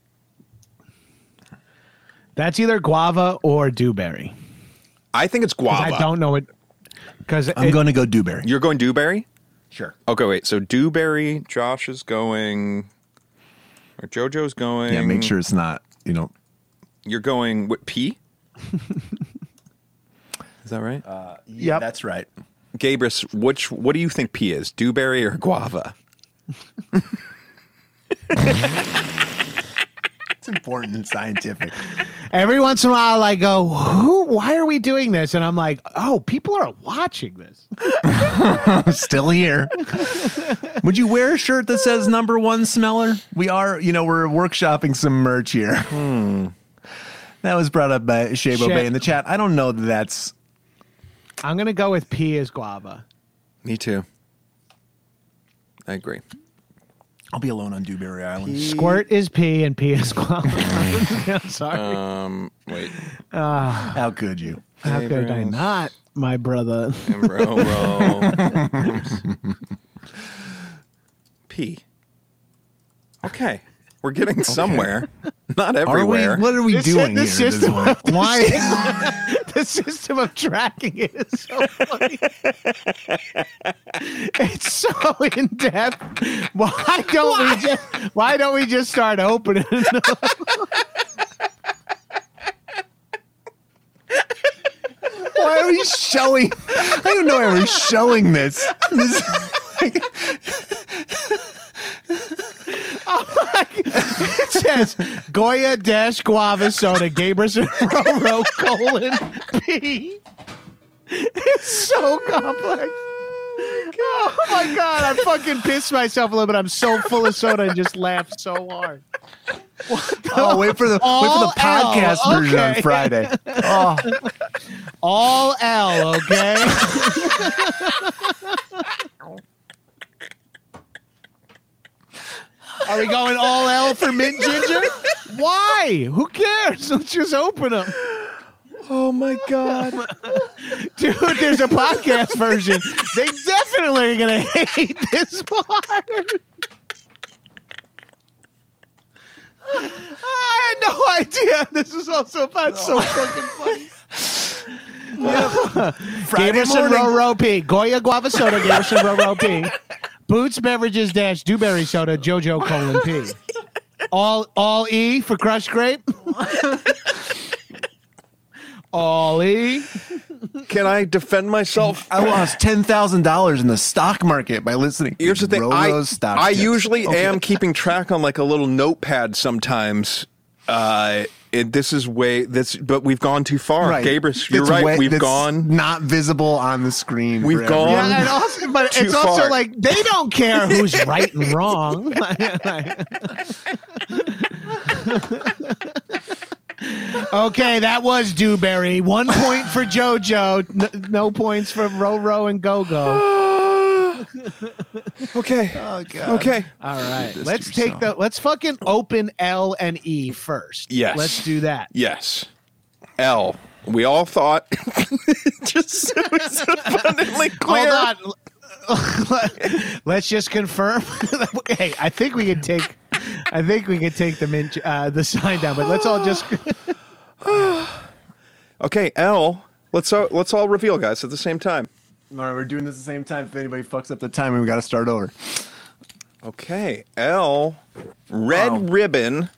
That's either guava or dewberry. I think it's 'Cause guava. I don't know it because I'm going to go dewberry. You're going dewberry? Sure. Okay, wait. So dewberry, Josh is going, or JoJo's going. Yeah, make sure it's not, you know, You're going what, P? Is that right? yeah, that's right. Gabrus, which what do you think P is? Dewberry or guava? It's important and scientific. every once in a while I go, who? Why are we doing this? And I'm like, oh, people are watching this. Still here. Would you wear a shirt that says number one smeller? We are, you know, we're workshopping some merch here. That was brought up by Shabo Shit. Bay in the chat. I don't know that that's. I'm gonna go with P as guava. Me too. I agree. I'll be alone on Dewberry Island. Squirt is P and P is guava. I'm sorry. Um, wait. How could you? How could I Gabrus. not, my brother? And row, row. P. Okay. We're getting somewhere. Not Are we? everywhere. What are we This- doing the here? at this system point? of- Why? The system of tracking it is so funny. It's so in depth. Why don't we just? Why don't we just start opening? Why are we showing? I don't know why we're showing this. This- It says Goya dash guava soda Gabrus and Roro colon P. It's so complex. Oh my god, I fucking pissed myself a little bit. I'm so full of soda and just laughed so hard. oh, wait for the wait for All the podcast L, version okay. on Friday. Oh, All L, okay? Are we going all L for mint ginger? Why? Who cares? Let's just open them. Oh my god. Dude, there's a podcast version. They definitely are going to hate this part. I had no idea. This is also about so fucking funny. Friday Gamerson morning. Roro P. Goya Guava Soda, Gamerson Roro P. Boots Beverages Dash Dewberry Soda, JoJo colon P. All all E for crushed grape. All E. Can I defend myself? I lost ten thousand dollars in the stock market by listening. to Here's the thing. I, Roro's stock I tips. usually am keeping track on like a little notepad sometimes. Uh, it, this is way this, but we've gone too far. Right. Gabrus, you're That's right. way- we've that's gone. not visible on the screen. We've for gone- everyone. Yeah, and also, but Too it's also far. like they don't care who's right and wrong. Okay, that was Dewberry. One point for JoJo. N- no points for Roro and Go-Go. Okay. Oh god. Okay. All right, this let's to take yourself. the. Let's fucking open L and E first. Yes. Let's do that. Yes. L. We all thought, just so it's abundantly clear. Hold on. Let's just confirm. Hey, I think we can take. I think we can take the mint, uh, the sign down, but let's all just. Okay, L. Let's all, let's all reveal, guys, at the same time. All right, we're doing this at the same time. If anybody fucks up the timing, we got to start over. Okay, L. Red Wow. ribbon.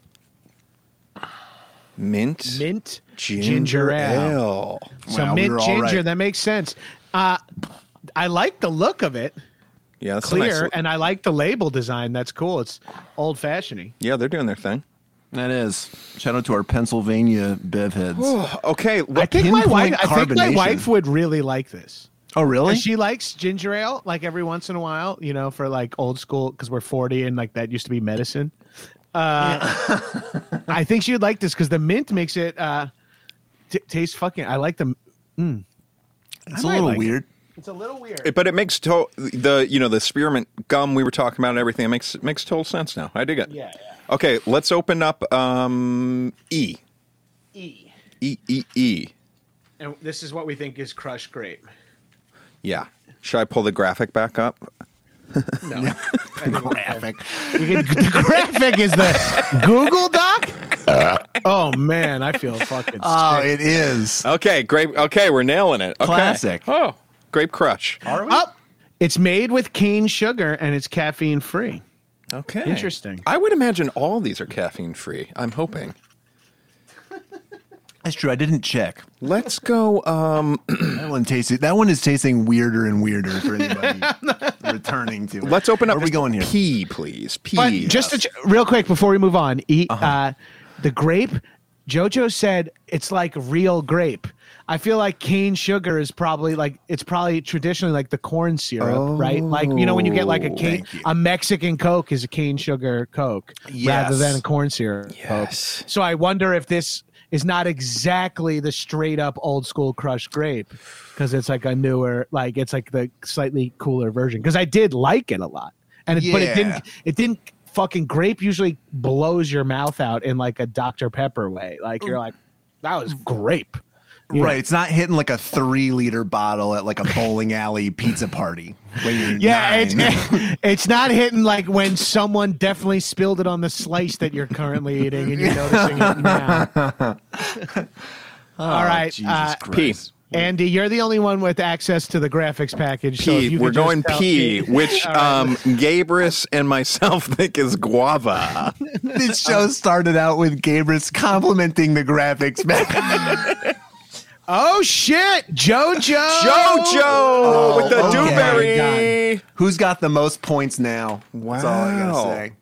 Mint. Mint Ginger, ginger ale. ale. So Wow, we mint were all ginger, right. that makes sense. Uh, I like the look of it, Yeah, that's a clear, nice look. and I like the label design. That's cool. It's old fashioned. Yeah, they're doing their thing. That is. Shout out to our Pennsylvania bev heads. Okay, I what, think my pinpoint wife. I think my carbonation. wife would really like this. Oh, really? She likes ginger ale, like every once in a while, you know, for like old school, because we're forty and like that used to be medicine. Uh, I think she would like this because the mint makes it uh, t- taste fucking. I like the. Mm. It's I a might little like it. weird. It's a little weird. It- but it makes to- the you know the spearmint gum we were talking about and everything. It makes it makes total sense now. I dig it. yeah, yeah. Okay, let's open up um, E. E. E E E. And this is what we think is crushed grape. Yeah. Should I pull the graphic back up? No. graphic. You can, the graphic is the Google Doc. Oh man, I feel fucking. Oh, sick. it is. Okay, grape. Okay, we're nailing it. Okay. Classic. Oh, grape crush. Up. It's made with cane sugar and it's caffeine free. Okay. Interesting. I would imagine all these are caffeine free. I'm hoping. That's true. I didn't check. Let's go. Um, That one tasted. That one is tasting weirder and weirder for anybody returning to it. let's open up. Where are we this going here? P, please. P. But just to, ch- real quick before we move on, eat uh, the grape. JoJo said it's like real grape. I feel like cane sugar is probably like it's probably traditionally like the corn syrup, right? Like you know when you get like a cane, Thank you. a Mexican Coke is a cane sugar Coke rather Yes. than a corn syrup Yes. Coke. So I wonder if this is not exactly the straight up old school crushed grape because it's like a newer, like it's like the slightly cooler version. Because I did like it a lot, and it, but it Yeah. didn't. It didn't. Fucking grape usually blows your mouth out in like a Doctor Pepper way. Like you're like, that was grape. You Right. know? It's not hitting like a three liter bottle at like a bowling alley pizza party when you're Yeah, nine. it's it's not hitting like when someone definitely spilled it on the slice that you're currently eating and you're noticing it now. All right, Jesus uh, Christ. Andy, you're the only one with access to the graphics package. so if P. you We're could just going tell P, me- which All right. um, Gabrus and myself think is guava. This show started out with Gabrus complimenting the graphics back. Oh shit, JoJo! JoJo with the okay. dewberry. Who's got the most points now? That's all I Wow. gotta say.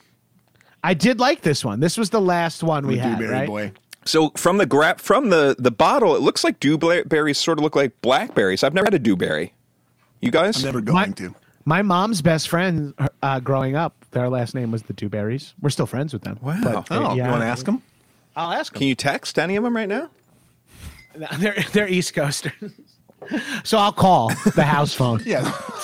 I did like this one. This was the last one we The had, Dewberry right? boy. So from the gra- from the, the bottle, it looks like dewberries sort of look like blackberries. I've never had a dewberry. You guys? I'm never going My- to. My mom's best friend uh, growing up, their last name was the Dewberries. We're still friends with them. Wow. But, Oh, yeah. you want to ask him? I'll ask them. Can you text any of them right now? They're, they're East Coasters. So I'll call the house phone. Yeah.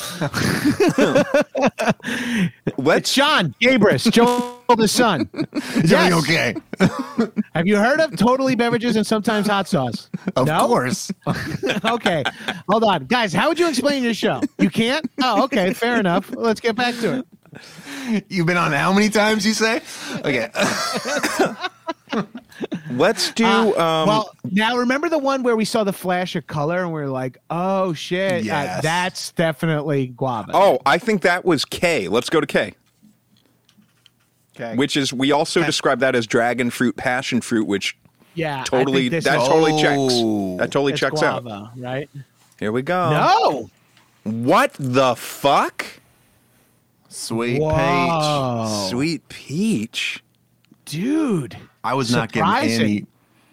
It's Let's. John Gabrus, Joel the son. Is Yes. everything okay? Have you heard of Totally Beverages and Sometimes Hot Sauce? Of No? course. Okay. Hold on. Guys, how would you explain your show? You can't? Oh, okay. Fair enough. Let's get back to it. You've been on how many times, you say? Okay. Let's do. Uh, um, well, now remember the one where we saw the flash of color and we are like, oh, shit. Uh, Yes. that's definitely guava. oh, I think that was K. Let's go to K. Okay. Which is we also describe that as dragon fruit, passion fruit, which yeah. I totally think this that is- totally Oh. checks. That totally it's checks out. guava, right? Here we go. No. What the fuck? Sweet Whoa. peach. Sweet peach. Dude. I was not getting Surprising. any.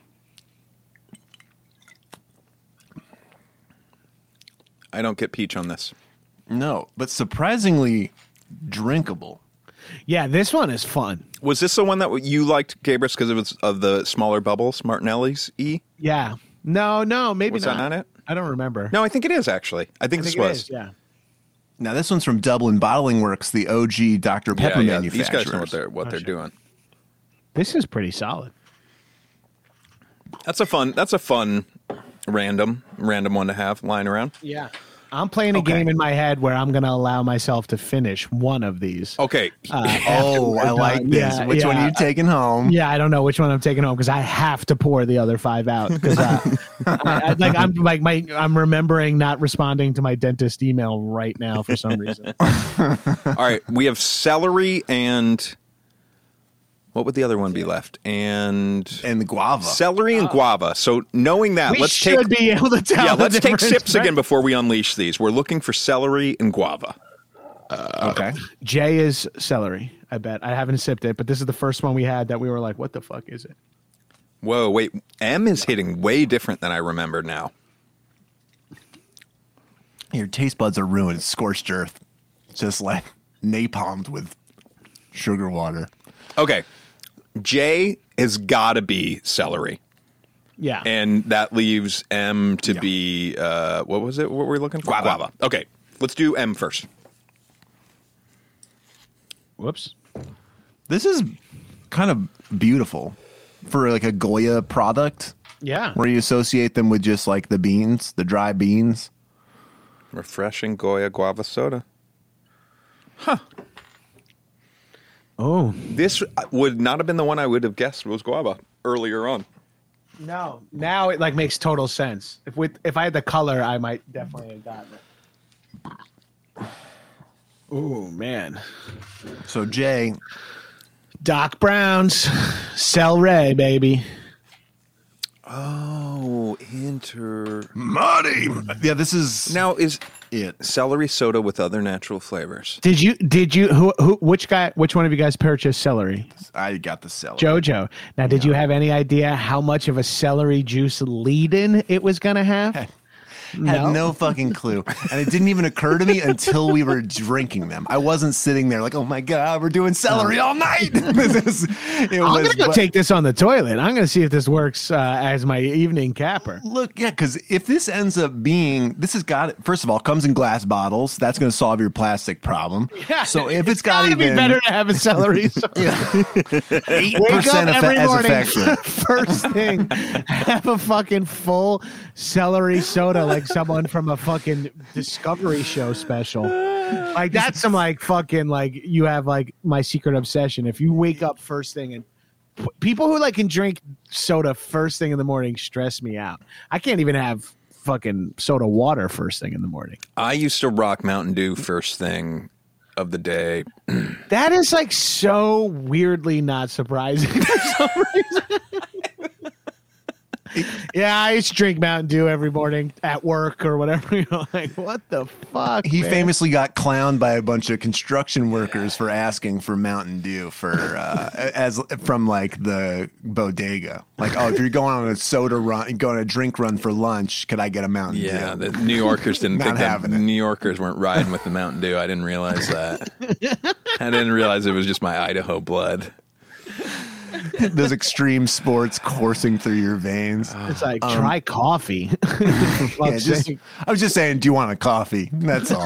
I don't get peach on this. No, but surprisingly drinkable. Yeah, this one is fun. Was this the one that you liked, Gabrus, because it was of the smaller bubbles, Martinelli's E? Yeah. No, no, maybe Was not. that not it? I don't remember. No, I think it is actually. I think I this think it was. is, yeah. Now this one's from Dublin Bottling Works, the O G Doctor Yeah, Pepper yeah. These manufacturers. guys know what they're what they're doing. This is pretty solid. That's a fun. That's a fun random, random one to have lying around. Yeah. I'm playing a Okay. game in my head where I'm going to allow myself to finish one of these. Okay. Uh, Oh, I after we're like done. this. Yeah, Which one yeah. are you taking home? Yeah, I don't know which one I'm taking home because I have to pour the other five out. Because uh, I, I, like I'm like my I'm remembering not responding to my dentist email right now for some reason. All right. We have celery and what would the other one be left? And And the guava. celery and guava. So knowing that, We let's should take be able to tell. yeah, the let's take difference, sips right? again before we unleash these. We're looking for celery and guava. Okay. J is celery. I bet I haven't sipped it, but this is the first one we had that we were like, "What the fuck is it?" Whoa, wait. M is hitting way different than I remember now. Your taste buds are ruined. It's scorched earth. Just like napalmed with sugar water. Okay. J has got to be celery. Yeah. And that leaves M to Yeah. be, uh, what was it? What were we looking for? Guava. Okay. Let's do M first. Whoops. This is kind of beautiful for like a Goya product Yeah. where you associate them with just like the beans, the dry beans. Refreshing Goya guava soda. Oh This would not have been the one I would have guessed was guava earlier on. no! Now it like makes total sense. If with if I had the color, I might definitely have gotten it. Oh man. So Jay, Doc Brown's Celery, baby. Oh, inter. Marty. Yeah, this is Now, is it. celery soda with other natural flavors? Did you? Did you? Who? Who? Which guy? Which one of you guys purchased celery? I got the celery. Jojo. Now, did you have any idea how much of a celery juice lead-in it was gonna have? Had no fucking clue. And it didn't even occur to me until we were drinking them. I wasn't sitting there like, oh my God, we're doing celery all night. This is- it I'm was- gonna go but- take this on the toilet. I'm gonna see if this works uh, as my evening capper. Look, yeah, because if this ends up being, this has got, first of all, comes in glass bottles. That's going to solve your plastic problem. Yeah. So if it's got gotta even be better to have a celery. eight Wake percent up effe- every as morning. effective. First thing, have a fucking full celery soda like someone from a fucking Discovery Show special. Like that's some like fucking like you have like my secret obsession. If you wake up first thing and p- people who like can drink soda first thing in the morning stress me out. I can't even have fucking soda water first thing in the morning. I used to rock Mountain Dew first thing of the day. That is like so weirdly not surprising for some reason. Yeah, I used to drink Mountain Dew every morning at work or whatever. You know, like what the fuck? He man? famously got clowned by a bunch of construction workers for asking for Mountain Dew for uh, as from like the bodega. Like, oh, if you're going on a soda run, going on a drink run for lunch, could I get a Mountain Yeah, Dew? the New Yorkers didn't Not think that having it. New Yorkers weren't riding with the Mountain Dew. I didn't realize that. I didn't realize it was just my Idaho blood. Those extreme sports coursing through your veins. It's like try coffee. For Yeah, fuck's just, sake. I was just saying, do you want a coffee? That's all.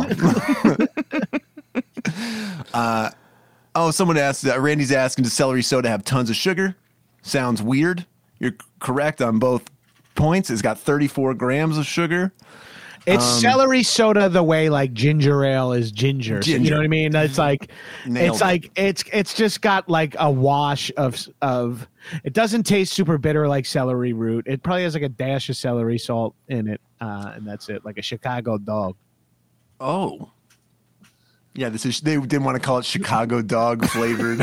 uh, oh, someone asked, uh, Randy's asking, does celery soda have tons of sugar? Sounds weird. You're c- correct on both points. It's got thirty-four grams of sugar. It's celery soda the way like ginger ale is ginger. So, you Ginger. know what I mean? It's like Nailed it's it. like it's it's just got like a wash of of. It doesn't taste super bitter like celery root. It probably has like a dash of celery salt in it, uh, and that's it. Like a Chicago dog. Oh. Yeah, this is. They didn't want to call it Chicago dog flavored.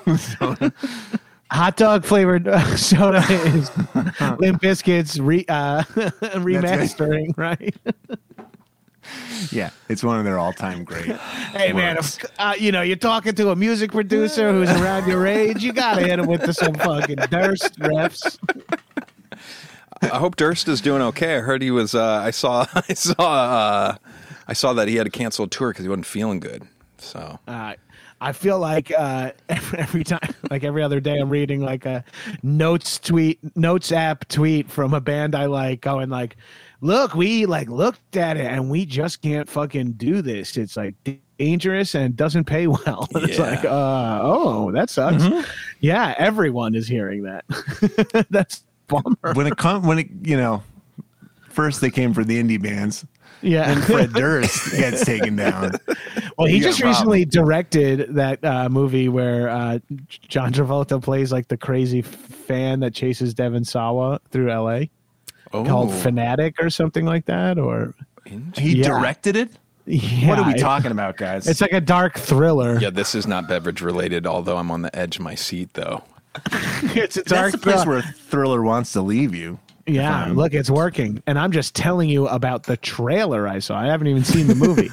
Hot dog flavored uh, soda is Limp Bizkit's re, uh, remastering, right? Yeah, it's one of their all-time great. Hey man, if, uh, you know you're talking to a music producer who's around your age, you gotta hit him with the, some fucking Durst refs. I hope Durst is doing okay. I heard he was. Uh, I saw. I saw. Uh, I saw that he had to cancel a tour because he wasn't feeling good. So Uh, I feel like uh, every, every time, like every other day, I'm reading like a notes tweet, notes app tweet from a band I like, going like, "Look, we like looked at it and we just can't fucking do this. It's like dangerous and doesn't pay well." And It's Yeah. like, uh, oh, that sucks. Yeah, everyone is hearing that. That's a bummer. When it comes, when it, you know, First, they came for the indie bands. Yeah. And Fred Durst gets taken down. Well, he You got just a problem. recently directed that uh, movie where uh, John Travolta plays like the crazy fan that chases Devon Sawa through L A Oh. called Fanatic or something like that. Or He Yeah. directed it? yeah, What are we it- talking about, guys? It's like a dark thriller. Yeah, this is not beverage related, although I'm on the edge of my seat, though. It's a That's dark the place thriller. where a thriller wants to leave you. Yeah, look, it's working. And I'm just telling you about the trailer I saw. I haven't even seen the movie.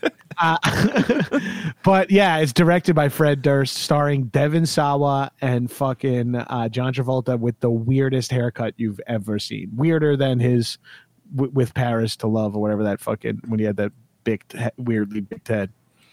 uh, but yeah, it's directed by Fred Durst, starring Devon Sawa and fucking uh, John Travolta with the weirdest haircut you've ever seen. Weirder than his w- with Paris to Love or whatever that fucking, when he had that big, t- weirdly big head.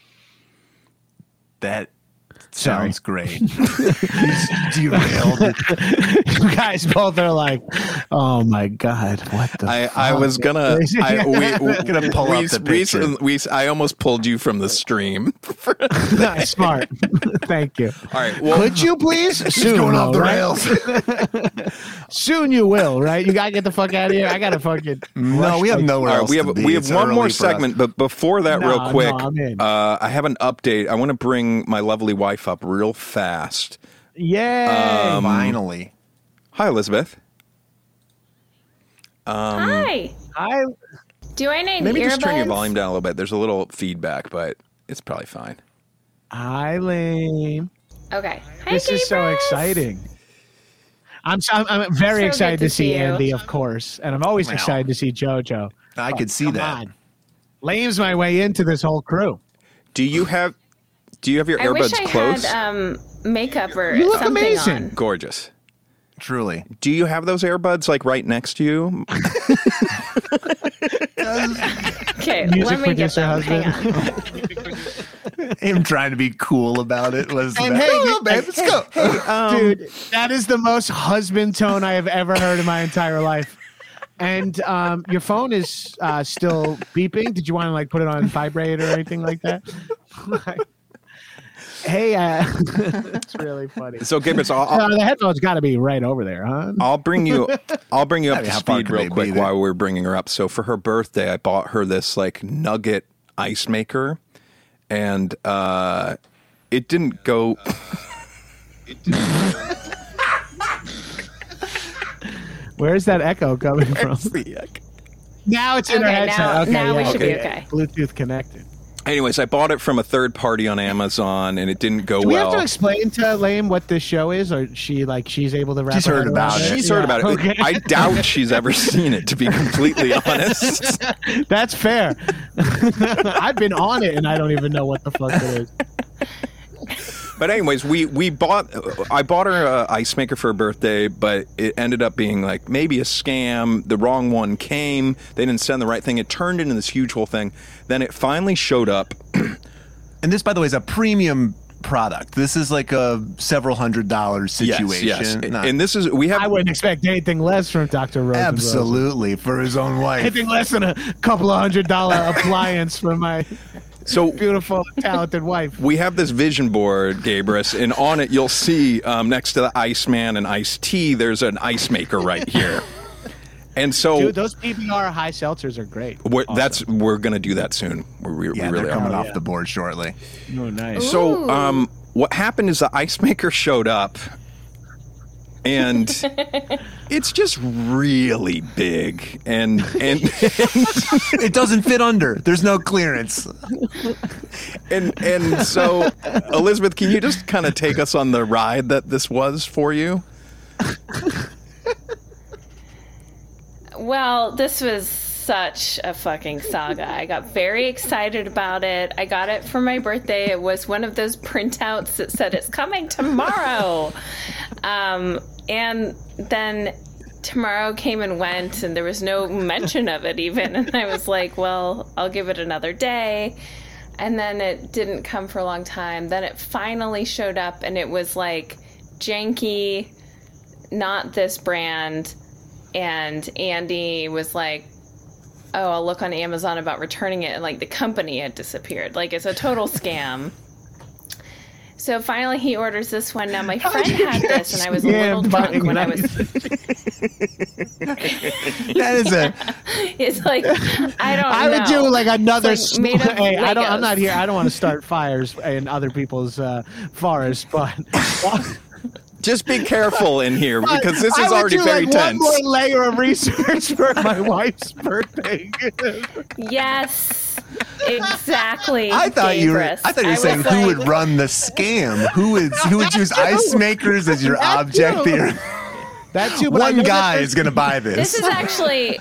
That Sorry. sounds great. Derailed. You guys both are like, oh my God, what the I, fuck? I was gonna. I, we, we, Gonna pull we, up the picture. recently- we, I almost pulled you from the stream. Nice, smart. Thank you. All right. Well, Could you please? Soon, going off though, the right? rails. Soon you will, right? You gotta get the fuck out of here. I gotta fucking. No, rush we have like- nowhere all right, else we have to be. we have It's one early more for us. segment, but before that, No, real no, quick, I'm in. uh, I have an update. I want to bring my lovely wife up real fast. Yay! Um, Finally. Hi, Elizabeth. Hi. I Do I need Maybe earbuds? just turn your volume down a little bit. There's a little feedback, but it's probably fine. Eileen. Okay. Hi, This is so Gabrus. exciting. I'm so, I'm, I'm very So excited good to to see see you. Andy, of course, and I'm always Wow. excited to see JoJo. I could see Come that. on, lames my way into this whole crew. Do you have Do you have your I wish earbuds I close? had um, makeup or You look something amazing. on. Gorgeous. Truly. Do you have those earbuds like right next to you? Okay, Music let me get producer them. husband. Hang on. Him trying to be cool about it was And that, hey, "Oh, hey, babe, let's go. Um, Dude, that is the most husband tone I have ever heard in my entire life. And um, your phone is uh, still beeping. Did you want to like put it on vibrate or anything like that? Hey, uh, it's really funny. So, Gabriel, so I'll, Uh, the headphones got to be right over there, huh? I'll bring you. I'll bring you up I mean, to how far speed could real they be quick there? while we're bringing her up. So, for her birthday, I bought her this like nugget ice maker, and uh, it didn't go. Where's that echo coming from? Now it's in her Okay, headset. now- okay, now we yeah, should be okay. Bluetooth connected. Anyways, I bought it from a third party on Amazon, and it didn't go Do we well. have to explain to Lame what this show is, or she like she's able to wrap She's her heard head about around it. She's heard Yeah, about it. okay. I doubt she's ever seen it, to be completely honest. That's fair. I've been on it and I don't even know what the fuck it is. But anyways, we we bought. I bought her a ice maker for her birthday, but it ended up being like maybe a scam. The wrong one came. They didn't send the right thing. It turned into this huge whole thing. Then it finally showed up. And this, by the way, is a premium product. This is like a several hundred dollars situation. Yes, yes. Not- And this is we have. I wouldn't expect anything less from Doctor Rose. absolutely for his own wife. Anything less than a couple of hundred dollar appliance for my so beautiful, talented wife. we have this vision board, Gabrus, and on it you'll see um, next to the Iceman and Ice Tea, there's an ice maker right here. And so Dude, those P B R high seltzers are great. we're, that's we're gonna do that soon. We're, we, yeah, we really they're coming are. off the board shortly. Oh, nice. So um, what happened is the ice maker showed up, and it's just really big, and and It doesn't fit under. There's no clearance. and and so Elizabeth, can you just kind of take us on the ride that this was for you? Well, this was such a fucking saga. I got very excited about it. I got it for my birthday. It was one of those printouts that said it's coming tomorrow. um, and then tomorrow came and went, and there was no mention of it even. And I was like, well, I'll give it another day. And then it didn't come for a long time. Then it finally showed up, and it was like janky, not this brand. And Andy was like, oh, I'll look on Amazon about returning it. And like the company had disappeared. Like it's a total scam. So finally he orders this one. Now my friend had this, and I was a little drunk when I was. That is a. It's like I don't. I know. would do like another. It's like made of hey, I don't. I'm Legos. not here. I don't want to start fires in other people's uh, forests, but. Just be careful in here because this I is would already do, very like, tense. One more layer of research for my wife's birthday. Yes, exactly. I thought you were. Gabrus. I thought you were I saying was who like- would run the scam? Who would who would use ice makers as your That object too. here? That too. But I One know guy that is going to buy this. This is actually.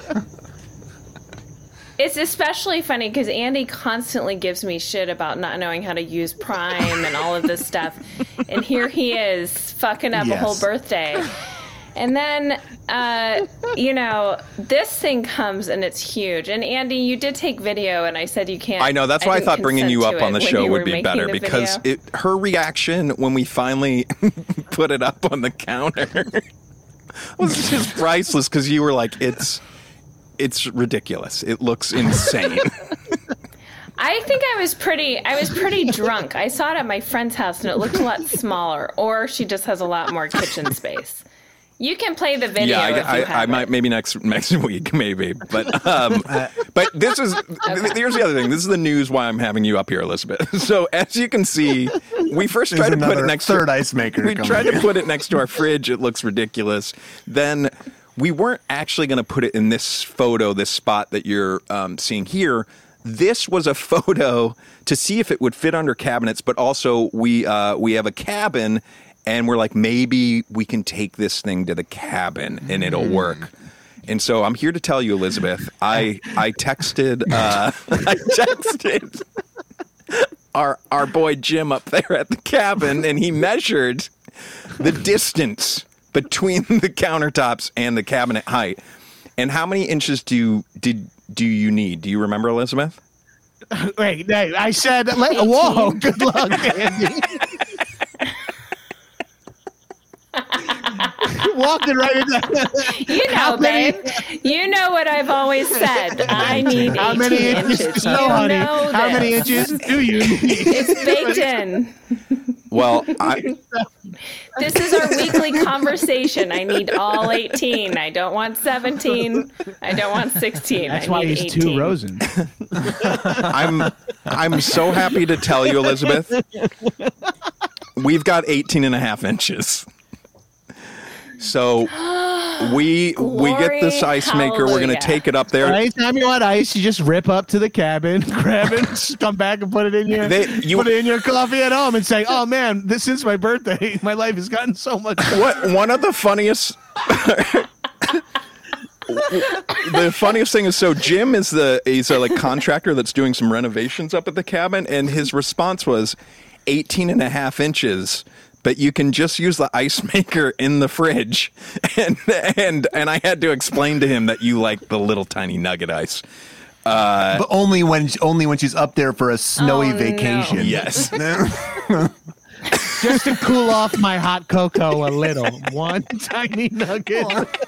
It's especially funny because Andy constantly gives me shit about not knowing how to use Prime and all of this stuff. And here he is fucking up Yes. a whole birthday. And then, uh, you know, this thing comes and it's huge. And Andy, you did take video, and I said you can't. I know. That's why I didn't thought bringing consent you up to on the it when show you would were be making better the because video. it, her reaction when we finally put it up on the counter was just priceless because you were like, it's it's ridiculous. It looks insane. I think I was pretty. I was pretty drunk. I saw it at my friend's house, and it looked a lot smaller. Or she just has a lot more kitchen space. You can play the video. yeah, if I, you I, have I it. might maybe next next week maybe, but um, but this is here's the other thing. This is the news why I'm having you up here, Elizabeth. So as you can see, we first There's tried to put another it next third to ice maker. we coming tried to here. put it next to our fridge. It looks ridiculous. Then we weren't actually going to put it in this photo, this spot that you're um, seeing here. This was a photo to see if it would fit under cabinets, but also we uh, we have a cabin, and we're like, maybe we can take this thing to the cabin and it'll work. And so I'm here to tell you, Elizabeth, I I texted uh, I texted our our boy Jim up there at the cabin, and he measured the distance between the countertops and the cabinet height. And how many inches do you, did do you need? Do you remember, Elizabeth? Wait, hey, I said, let, whoa, good luck, Andy. Walking right in there. You know, How many- babe. You know what I've always said. I need How many eighteen inches? inches. No, You honey. know How many this. inches do you need? It's baked in. Well, I, This is our weekly conversation. I need all eighteen. I don't want seventeen. I don't want sixteen. That's I why need he's eighteen. two Rosen. I'm I'm so happy to tell you, Elizabeth, we've got eighteen and a half inches. So we we get this Glory, ice maker. We're going to hallelujah. take it up there. Anytime you want ice, you just rip up to the cabin, grab it, just come back and put it in your They- you- put it in your coffee at home, and say, "Oh man, this is my birthday. My life has gotten so much." better." What one of the funniest the funniest thing is, so Jim is the he's a like contractor that's doing some renovations up at the cabin, and his response was eighteen and a half inches, but you can just use the ice maker in the fridge. And and and I had to explain to him that you like the little tiny nugget ice. but only when only when she's up there for a snowy Oh, no. vacation. Yes. Just to cool off my hot cocoa a little. One tiny nugget.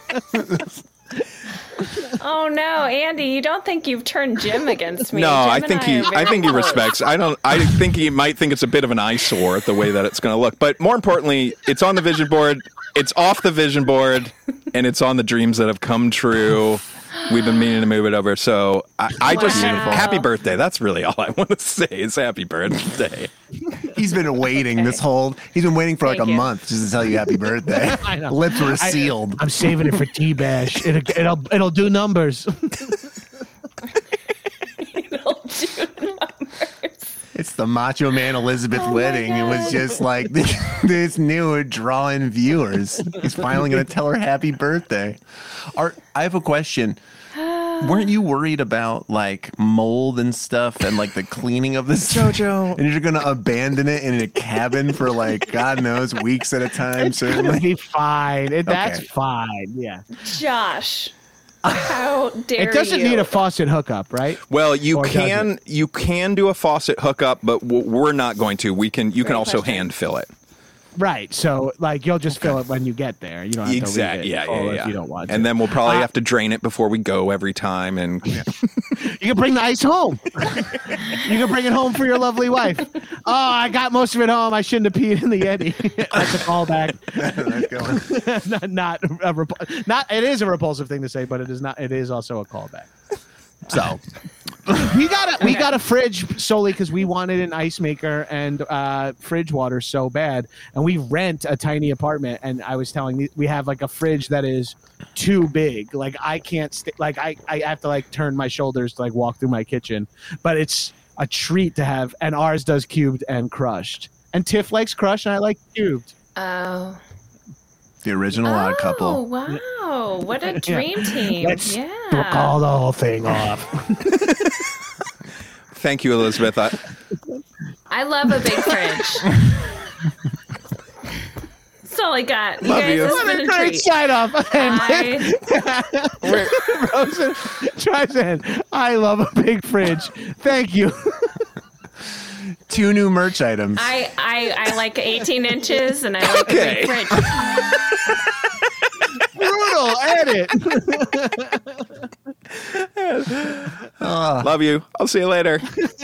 Oh no, Andy! You don't think you've turned Jim against me? No, Jim I and think I he are very I think he close. respects. I don't I think he might think it's a bit of an eyesore the way that it's going to look. But more importantly, it's on the vision board, it's off the vision board, and it's on the dreams that have come true. We've been meaning to move it over. So I, I just Wow. happy birthday. That's really all I want to say is happy birthday. He's been waiting this whole. He's been waiting for like Thank a you. month just to tell you happy birthday. I know. Lips were I- sealed. I'm saving it for T-Bash. It'll, it'll it'll do numbers. It'll do numbers. It's the Macho Man Elizabeth Oh my wedding. It was God. just like this new drawing viewers. He's finally going to tell her happy birthday. Art, I have a question. Weren't you worried about like mold and stuff and like the cleaning of this, Jojo? And you're going to abandon it in a cabin for like God knows weeks at a time. It'll Certainly. be fine. It, that's Okay. fine. Yeah. Josh, how dare It doesn't you? need a faucet hookup, right? Well, you Or does can you can do a faucet hookup, but w- we're not going to. We can you can Great also question. hand fill it. Right. So, like, you'll just fill it when you get there. You don't have Exactly. to leave it Yeah, full yeah, if yeah. you don't want to. And then we'll probably Uh, have to drain it before we go every time. And You can bring the ice home. You can bring it home for your lovely wife. Oh, I got most of it home. I shouldn't have peed in the Yeti. That's a callback. not, not a repu- not. It is a repulsive thing to say, but it is not. It is also a callback. So we got a we got a fridge solely because we wanted an ice maker and uh, fridge water so bad, and we rent a tiny apartment. And I was telling you, we have like a fridge that is too big. Like I can't st- like I I have to like turn my shoulders to like walk through my kitchen. But it's a treat to have, and ours does cubed and crushed. And Tiff likes crushed, and I like cubed. Oh. The original Odd Oh, Couple. wow. What a dream team. Let's yeah. call the whole thing off. thank you, Elizabeth. I, I love a big fridge. That's all I got. You Love guys, you. it's What been a a great treat. sign off. I, Rosen tries in. I love a big fridge. Thank you. Two new merch items. I, I, I like eighteen inches and I like Okay. a big fridge. Brutal edit. love you. I'll see you later.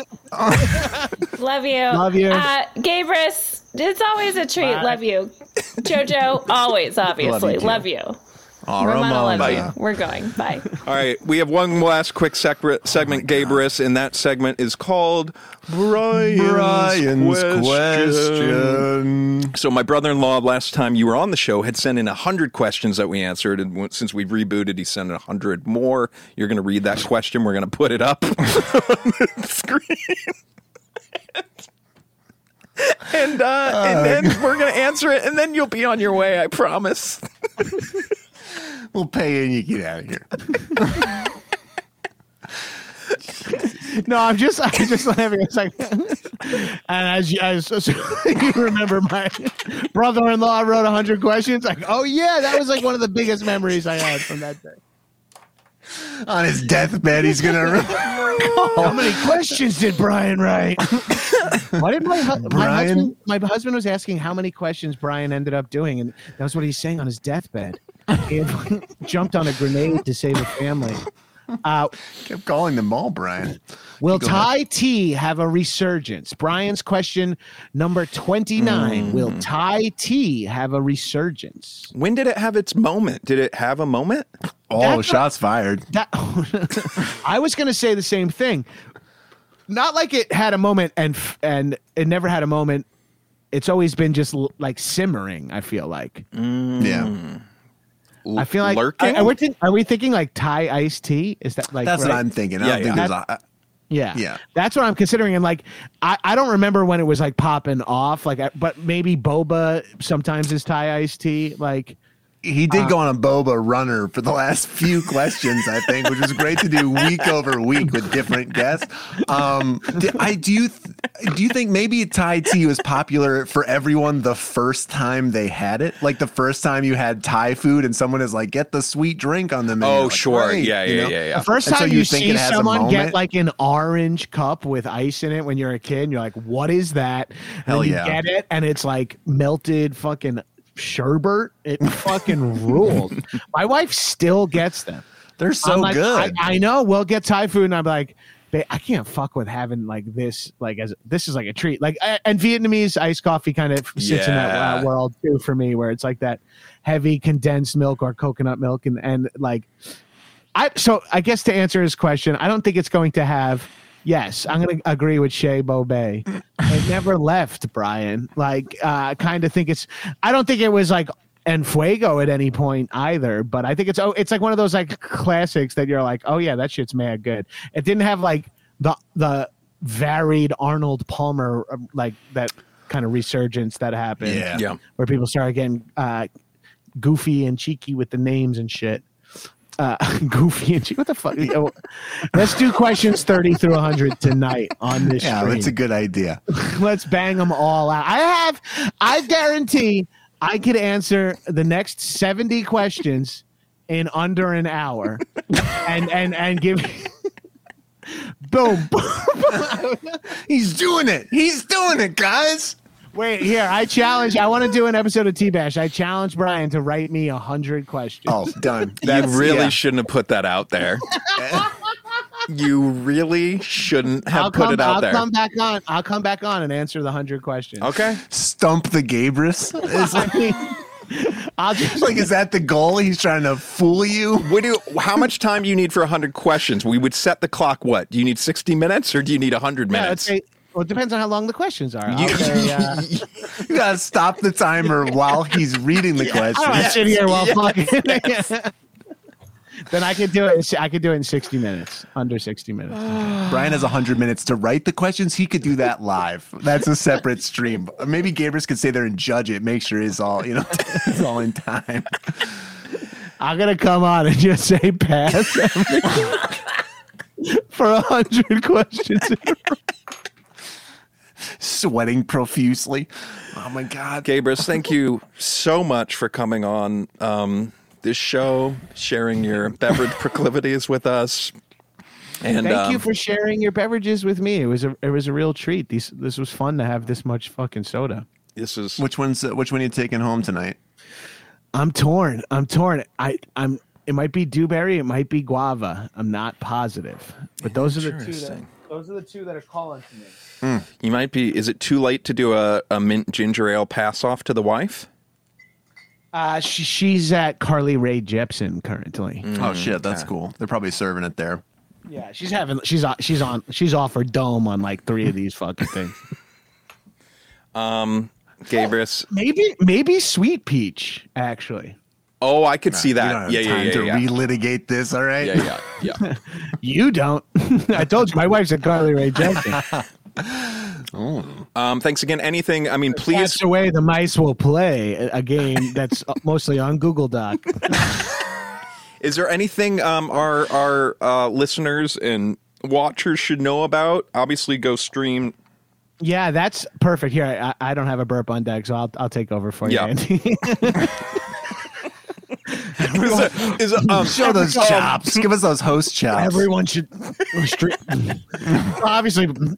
Love you. Love you. Uh, Gabrus, it's always a treat. Bye. Love you. Jojo, always, obviously. too. Love you. Aw, Ramona, love Ramona. you. We're going. Bye. All right, we have one last quick sec- segment, Gabrus, and that segment is called Brian's, Brian's question. question. So my brother-in-law, last time you were on the show, had sent in one hundred questions that we answered, and w- since we've rebooted, he sent in one hundred more. You're going to read that question. We're going to put it up on the screen. and uh, and then we're going to answer it, and then you'll be on your way, I promise. We'll pay you and you get out of here. No, I'm just, I'm just laughing. It's like, and as you, as, as you remember, my brother-in-law wrote one hundred questions. Like, oh yeah, that was like one of the biggest memories I had from that day. On his deathbed, he's gonna. How many questions did Brian write? Why did my, hu- my Brian- husband? My husband was asking how many questions Brian ended up doing, and that was what he's saying on his deathbed. He had jumped on a grenade to save a family. Uh, Kept calling them all Brian. Will Go Thai tea have a resurgence? Brian's question number twenty-nine. Will Thai tea have a resurgence? When did it have its moment? Did it have a moment? Oh, That's shots fired. That I was going to say the same thing. Not like it had a moment and f- and it never had a moment. It's always been just l- like simmering, I feel like. Yeah. I feel like Lurking? Are, are, we think, are we thinking like Thai iced tea? Is that like That's right? what I'm thinking. I Yeah, don't think yeah. there's a. Yeah. Yeah. That's what I'm considering. And like, I, I don't remember when it was like popping off. Like, I- but maybe boba sometimes is Thai iced tea. Like, He did go on a boba runner for the last few questions, I think, which was great to do week over week with different guests. Um, do, I do you th- do you think maybe Thai tea was popular for everyone the first time they had it? Like the first time you had Thai food and someone is like, "Get the sweet drink on the menu." Oh, Like, sure. great, Yeah, you yeah, know? yeah, yeah. the first And so time you you think see it has a someone get moment? like an orange cup with ice in it when you're a kid, and you're like, what is that? And Hell then you yeah. get it, and it's like melted fucking sherbet. It fucking ruled. My wife still gets them. They're so I'm like, good. I, I know. We'll get Thai food, and I'm like, "Babe, I can't fuck with having like this. Like, as this is like a treat. Like, uh, and Vietnamese iced coffee kind of sits in that Yeah. uh, world too for me, where it's like that heavy condensed milk or coconut milk, and and like, I. So I guess to answer his question, I don't think it's going to have. Yes, I'm going to agree with Shea Bobet. It never left, Brian. Like, I uh, kind of think it's. I don't think it was like en fuego at any point either. But I think it's. Oh, it's like one of those like classics that you're like, oh yeah, that shit's mad good. It didn't have like the the varied Arnold Palmer uh, like that kind of resurgence that happened. Yeah. Yeah. Where people started getting uh, goofy and cheeky with the names and shit. Uh, goofy and cheeky. What the fuck? Yo, let's do questions thirty through one hundred tonight on this yeah, stream. that's a good idea. Let's bang them all out. I have, I guarantee I could answer the next seventy questions in under an hour and, and, and give, boom. He's doing it. He's doing it, guys. Wait, here. I challenge. I want to do an episode of T-Bash. I challenge Brian to write me a hundred questions. Oh, done. You That's, really yeah. shouldn't have put that out there. You really shouldn't have I'll put come, it out I'll there. come back on. I'll come back on and answer the hundred questions. Okay. Stump the Gabrus. Is I'll just like, is that the goal? He's trying to fool you. What do? How much time do you need for one hundred questions? We would set the clock. What? Do you need sixty minutes or do you need one hundred Yeah, minutes? it's a- well, it depends on how long the questions are. I'll You- say, uh, You gotta stop the timer while he's reading the I don't question. sit here while yes. fucking. Then I could do it. I could do it in sixty minutes, under sixty minutes. Brian has one hundred minutes to write the questions. He could do that live. That's a separate stream. Maybe Gabrus could stay there and judge it, make sure it's all, you know, it's all in time. I'm gonna come on and just say pass for a hundred questions. Sweating profusely. Oh my God. Gabrus, thank you so much for coming on um, this show, sharing your beverage proclivities with us. And Thank um, you for sharing your beverages with me. It was a it was a real treat. These this was fun to have this much fucking soda. this is Which one's uh, which one are you taking home tonight? I'm torn. I'm torn. I I'm. It might be dewberry. It might be guava. I'm not positive. But those are the two. That, Interesting. those are the two that are calling to me. You might be. Is it too late to do a, a mint ginger ale pass off to the wife? Uh, she, she's at Carly Rae Jepsen currently. Oh shit, that's cool. They're probably serving it there. Yeah, she's having. She's on. She's on. She's off her dome on like three of these fucking things. Gabrus. Maybe maybe sweet peach actually. Oh, I could see You don't that. have Yeah, yeah, time yeah, to yeah. relitigate this, all right? Yeah, yeah, yeah. You don't. I told you my wife's at Carly Rae Jepsen. Um, thanks again. Anything? I mean, please. That's the way the mice will play a a game that's mostly on Google Doc. Is there anything um, our our uh, listeners and watchers should know about? Obviously, go stream. Yeah, that's perfect. Here, I, I don't have a burp on deck, so I'll I'll take over for you, Yeah. Andy. Is it, is it, um, Show those chops. Give us those host chops. Everyone should stream. Obviously, one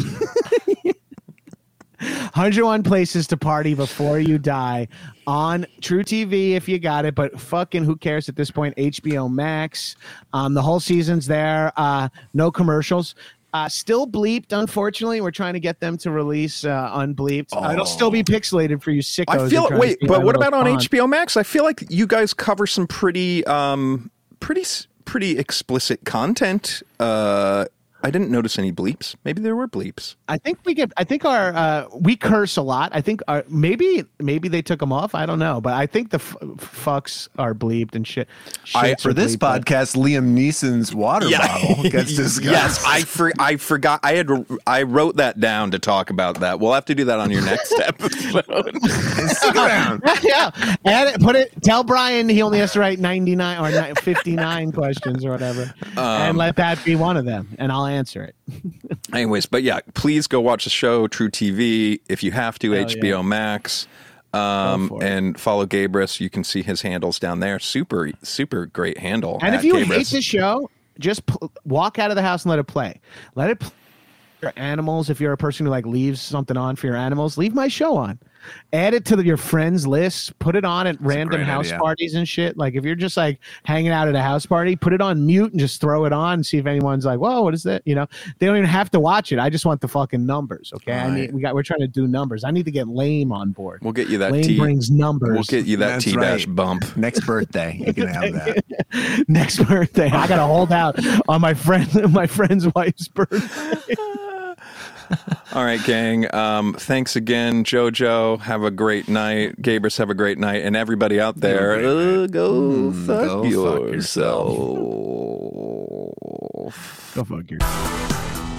hundred one places to party before you die on True T V if you got it, but fucking who cares at this point? H B O Max, um, the whole season's there. Uh, no commercials. Uh, still bleeped, unfortunately. We're trying to get them to release uh, unbleeped. Uh, it'll still be pixelated for you sickos. I feel who try to wait, see but my what little about on font. H B O Max? I feel like you guys cover some pretty, um, pretty, s- pretty explicit content. Uh, I didn't notice any bleeps. Maybe there were bleeps. I think we get. I think our uh, we curse a lot. I think our, maybe maybe they took them off. I don't know, but I think the f- fucks are bleeped and shit. I- Shits For are this bleeped, but- podcast, Liam Neeson's water bottle gets discussed. Yes, I for, I forgot. I had I wrote that down to talk about that. We'll have to do that on your next episode. Stick around. yeah, add it, put it. Tell Brian he only has to write ninety nine or ni- fifty nine questions or whatever, Um, and let that be one of them, and I'll answer it. Anyways, but yeah, please go watch the show, True T V, if you have to, Hell H B O yeah. Max, um, Go for it. and follow Gabrus. You can see his handles down there. Super, super great handle. And at if you Gabrus. hate the show, just pl- walk out of the house and let it play. Let it play. Your animals. If you're a person who like leaves something on for your animals, leave my show on. Add it to the, your friends list. Put it on at random great house idea. parties and shit. Like if you're just like hanging out at a house party, put it on mute and just throw it on and see if anyone's like, "Whoa, what is that?" You know, they don't even have to watch it. I just want the fucking numbers. Okay, I Right. need, we got. We're trying to do numbers. I need to get Lame on board. We'll get you that Lame T. brings numbers. We'll get you that That's T bash right. bump. Next birthday, you can have that. Next birthday, I gotta hold out on my friend, my friend's wife's birthday. All right, gang. Um, thanks again, JoJo. Have a great night. Gabrus, have a great night. And everybody out there, uh, go fuck go fuck yourself. Go fuck yourself.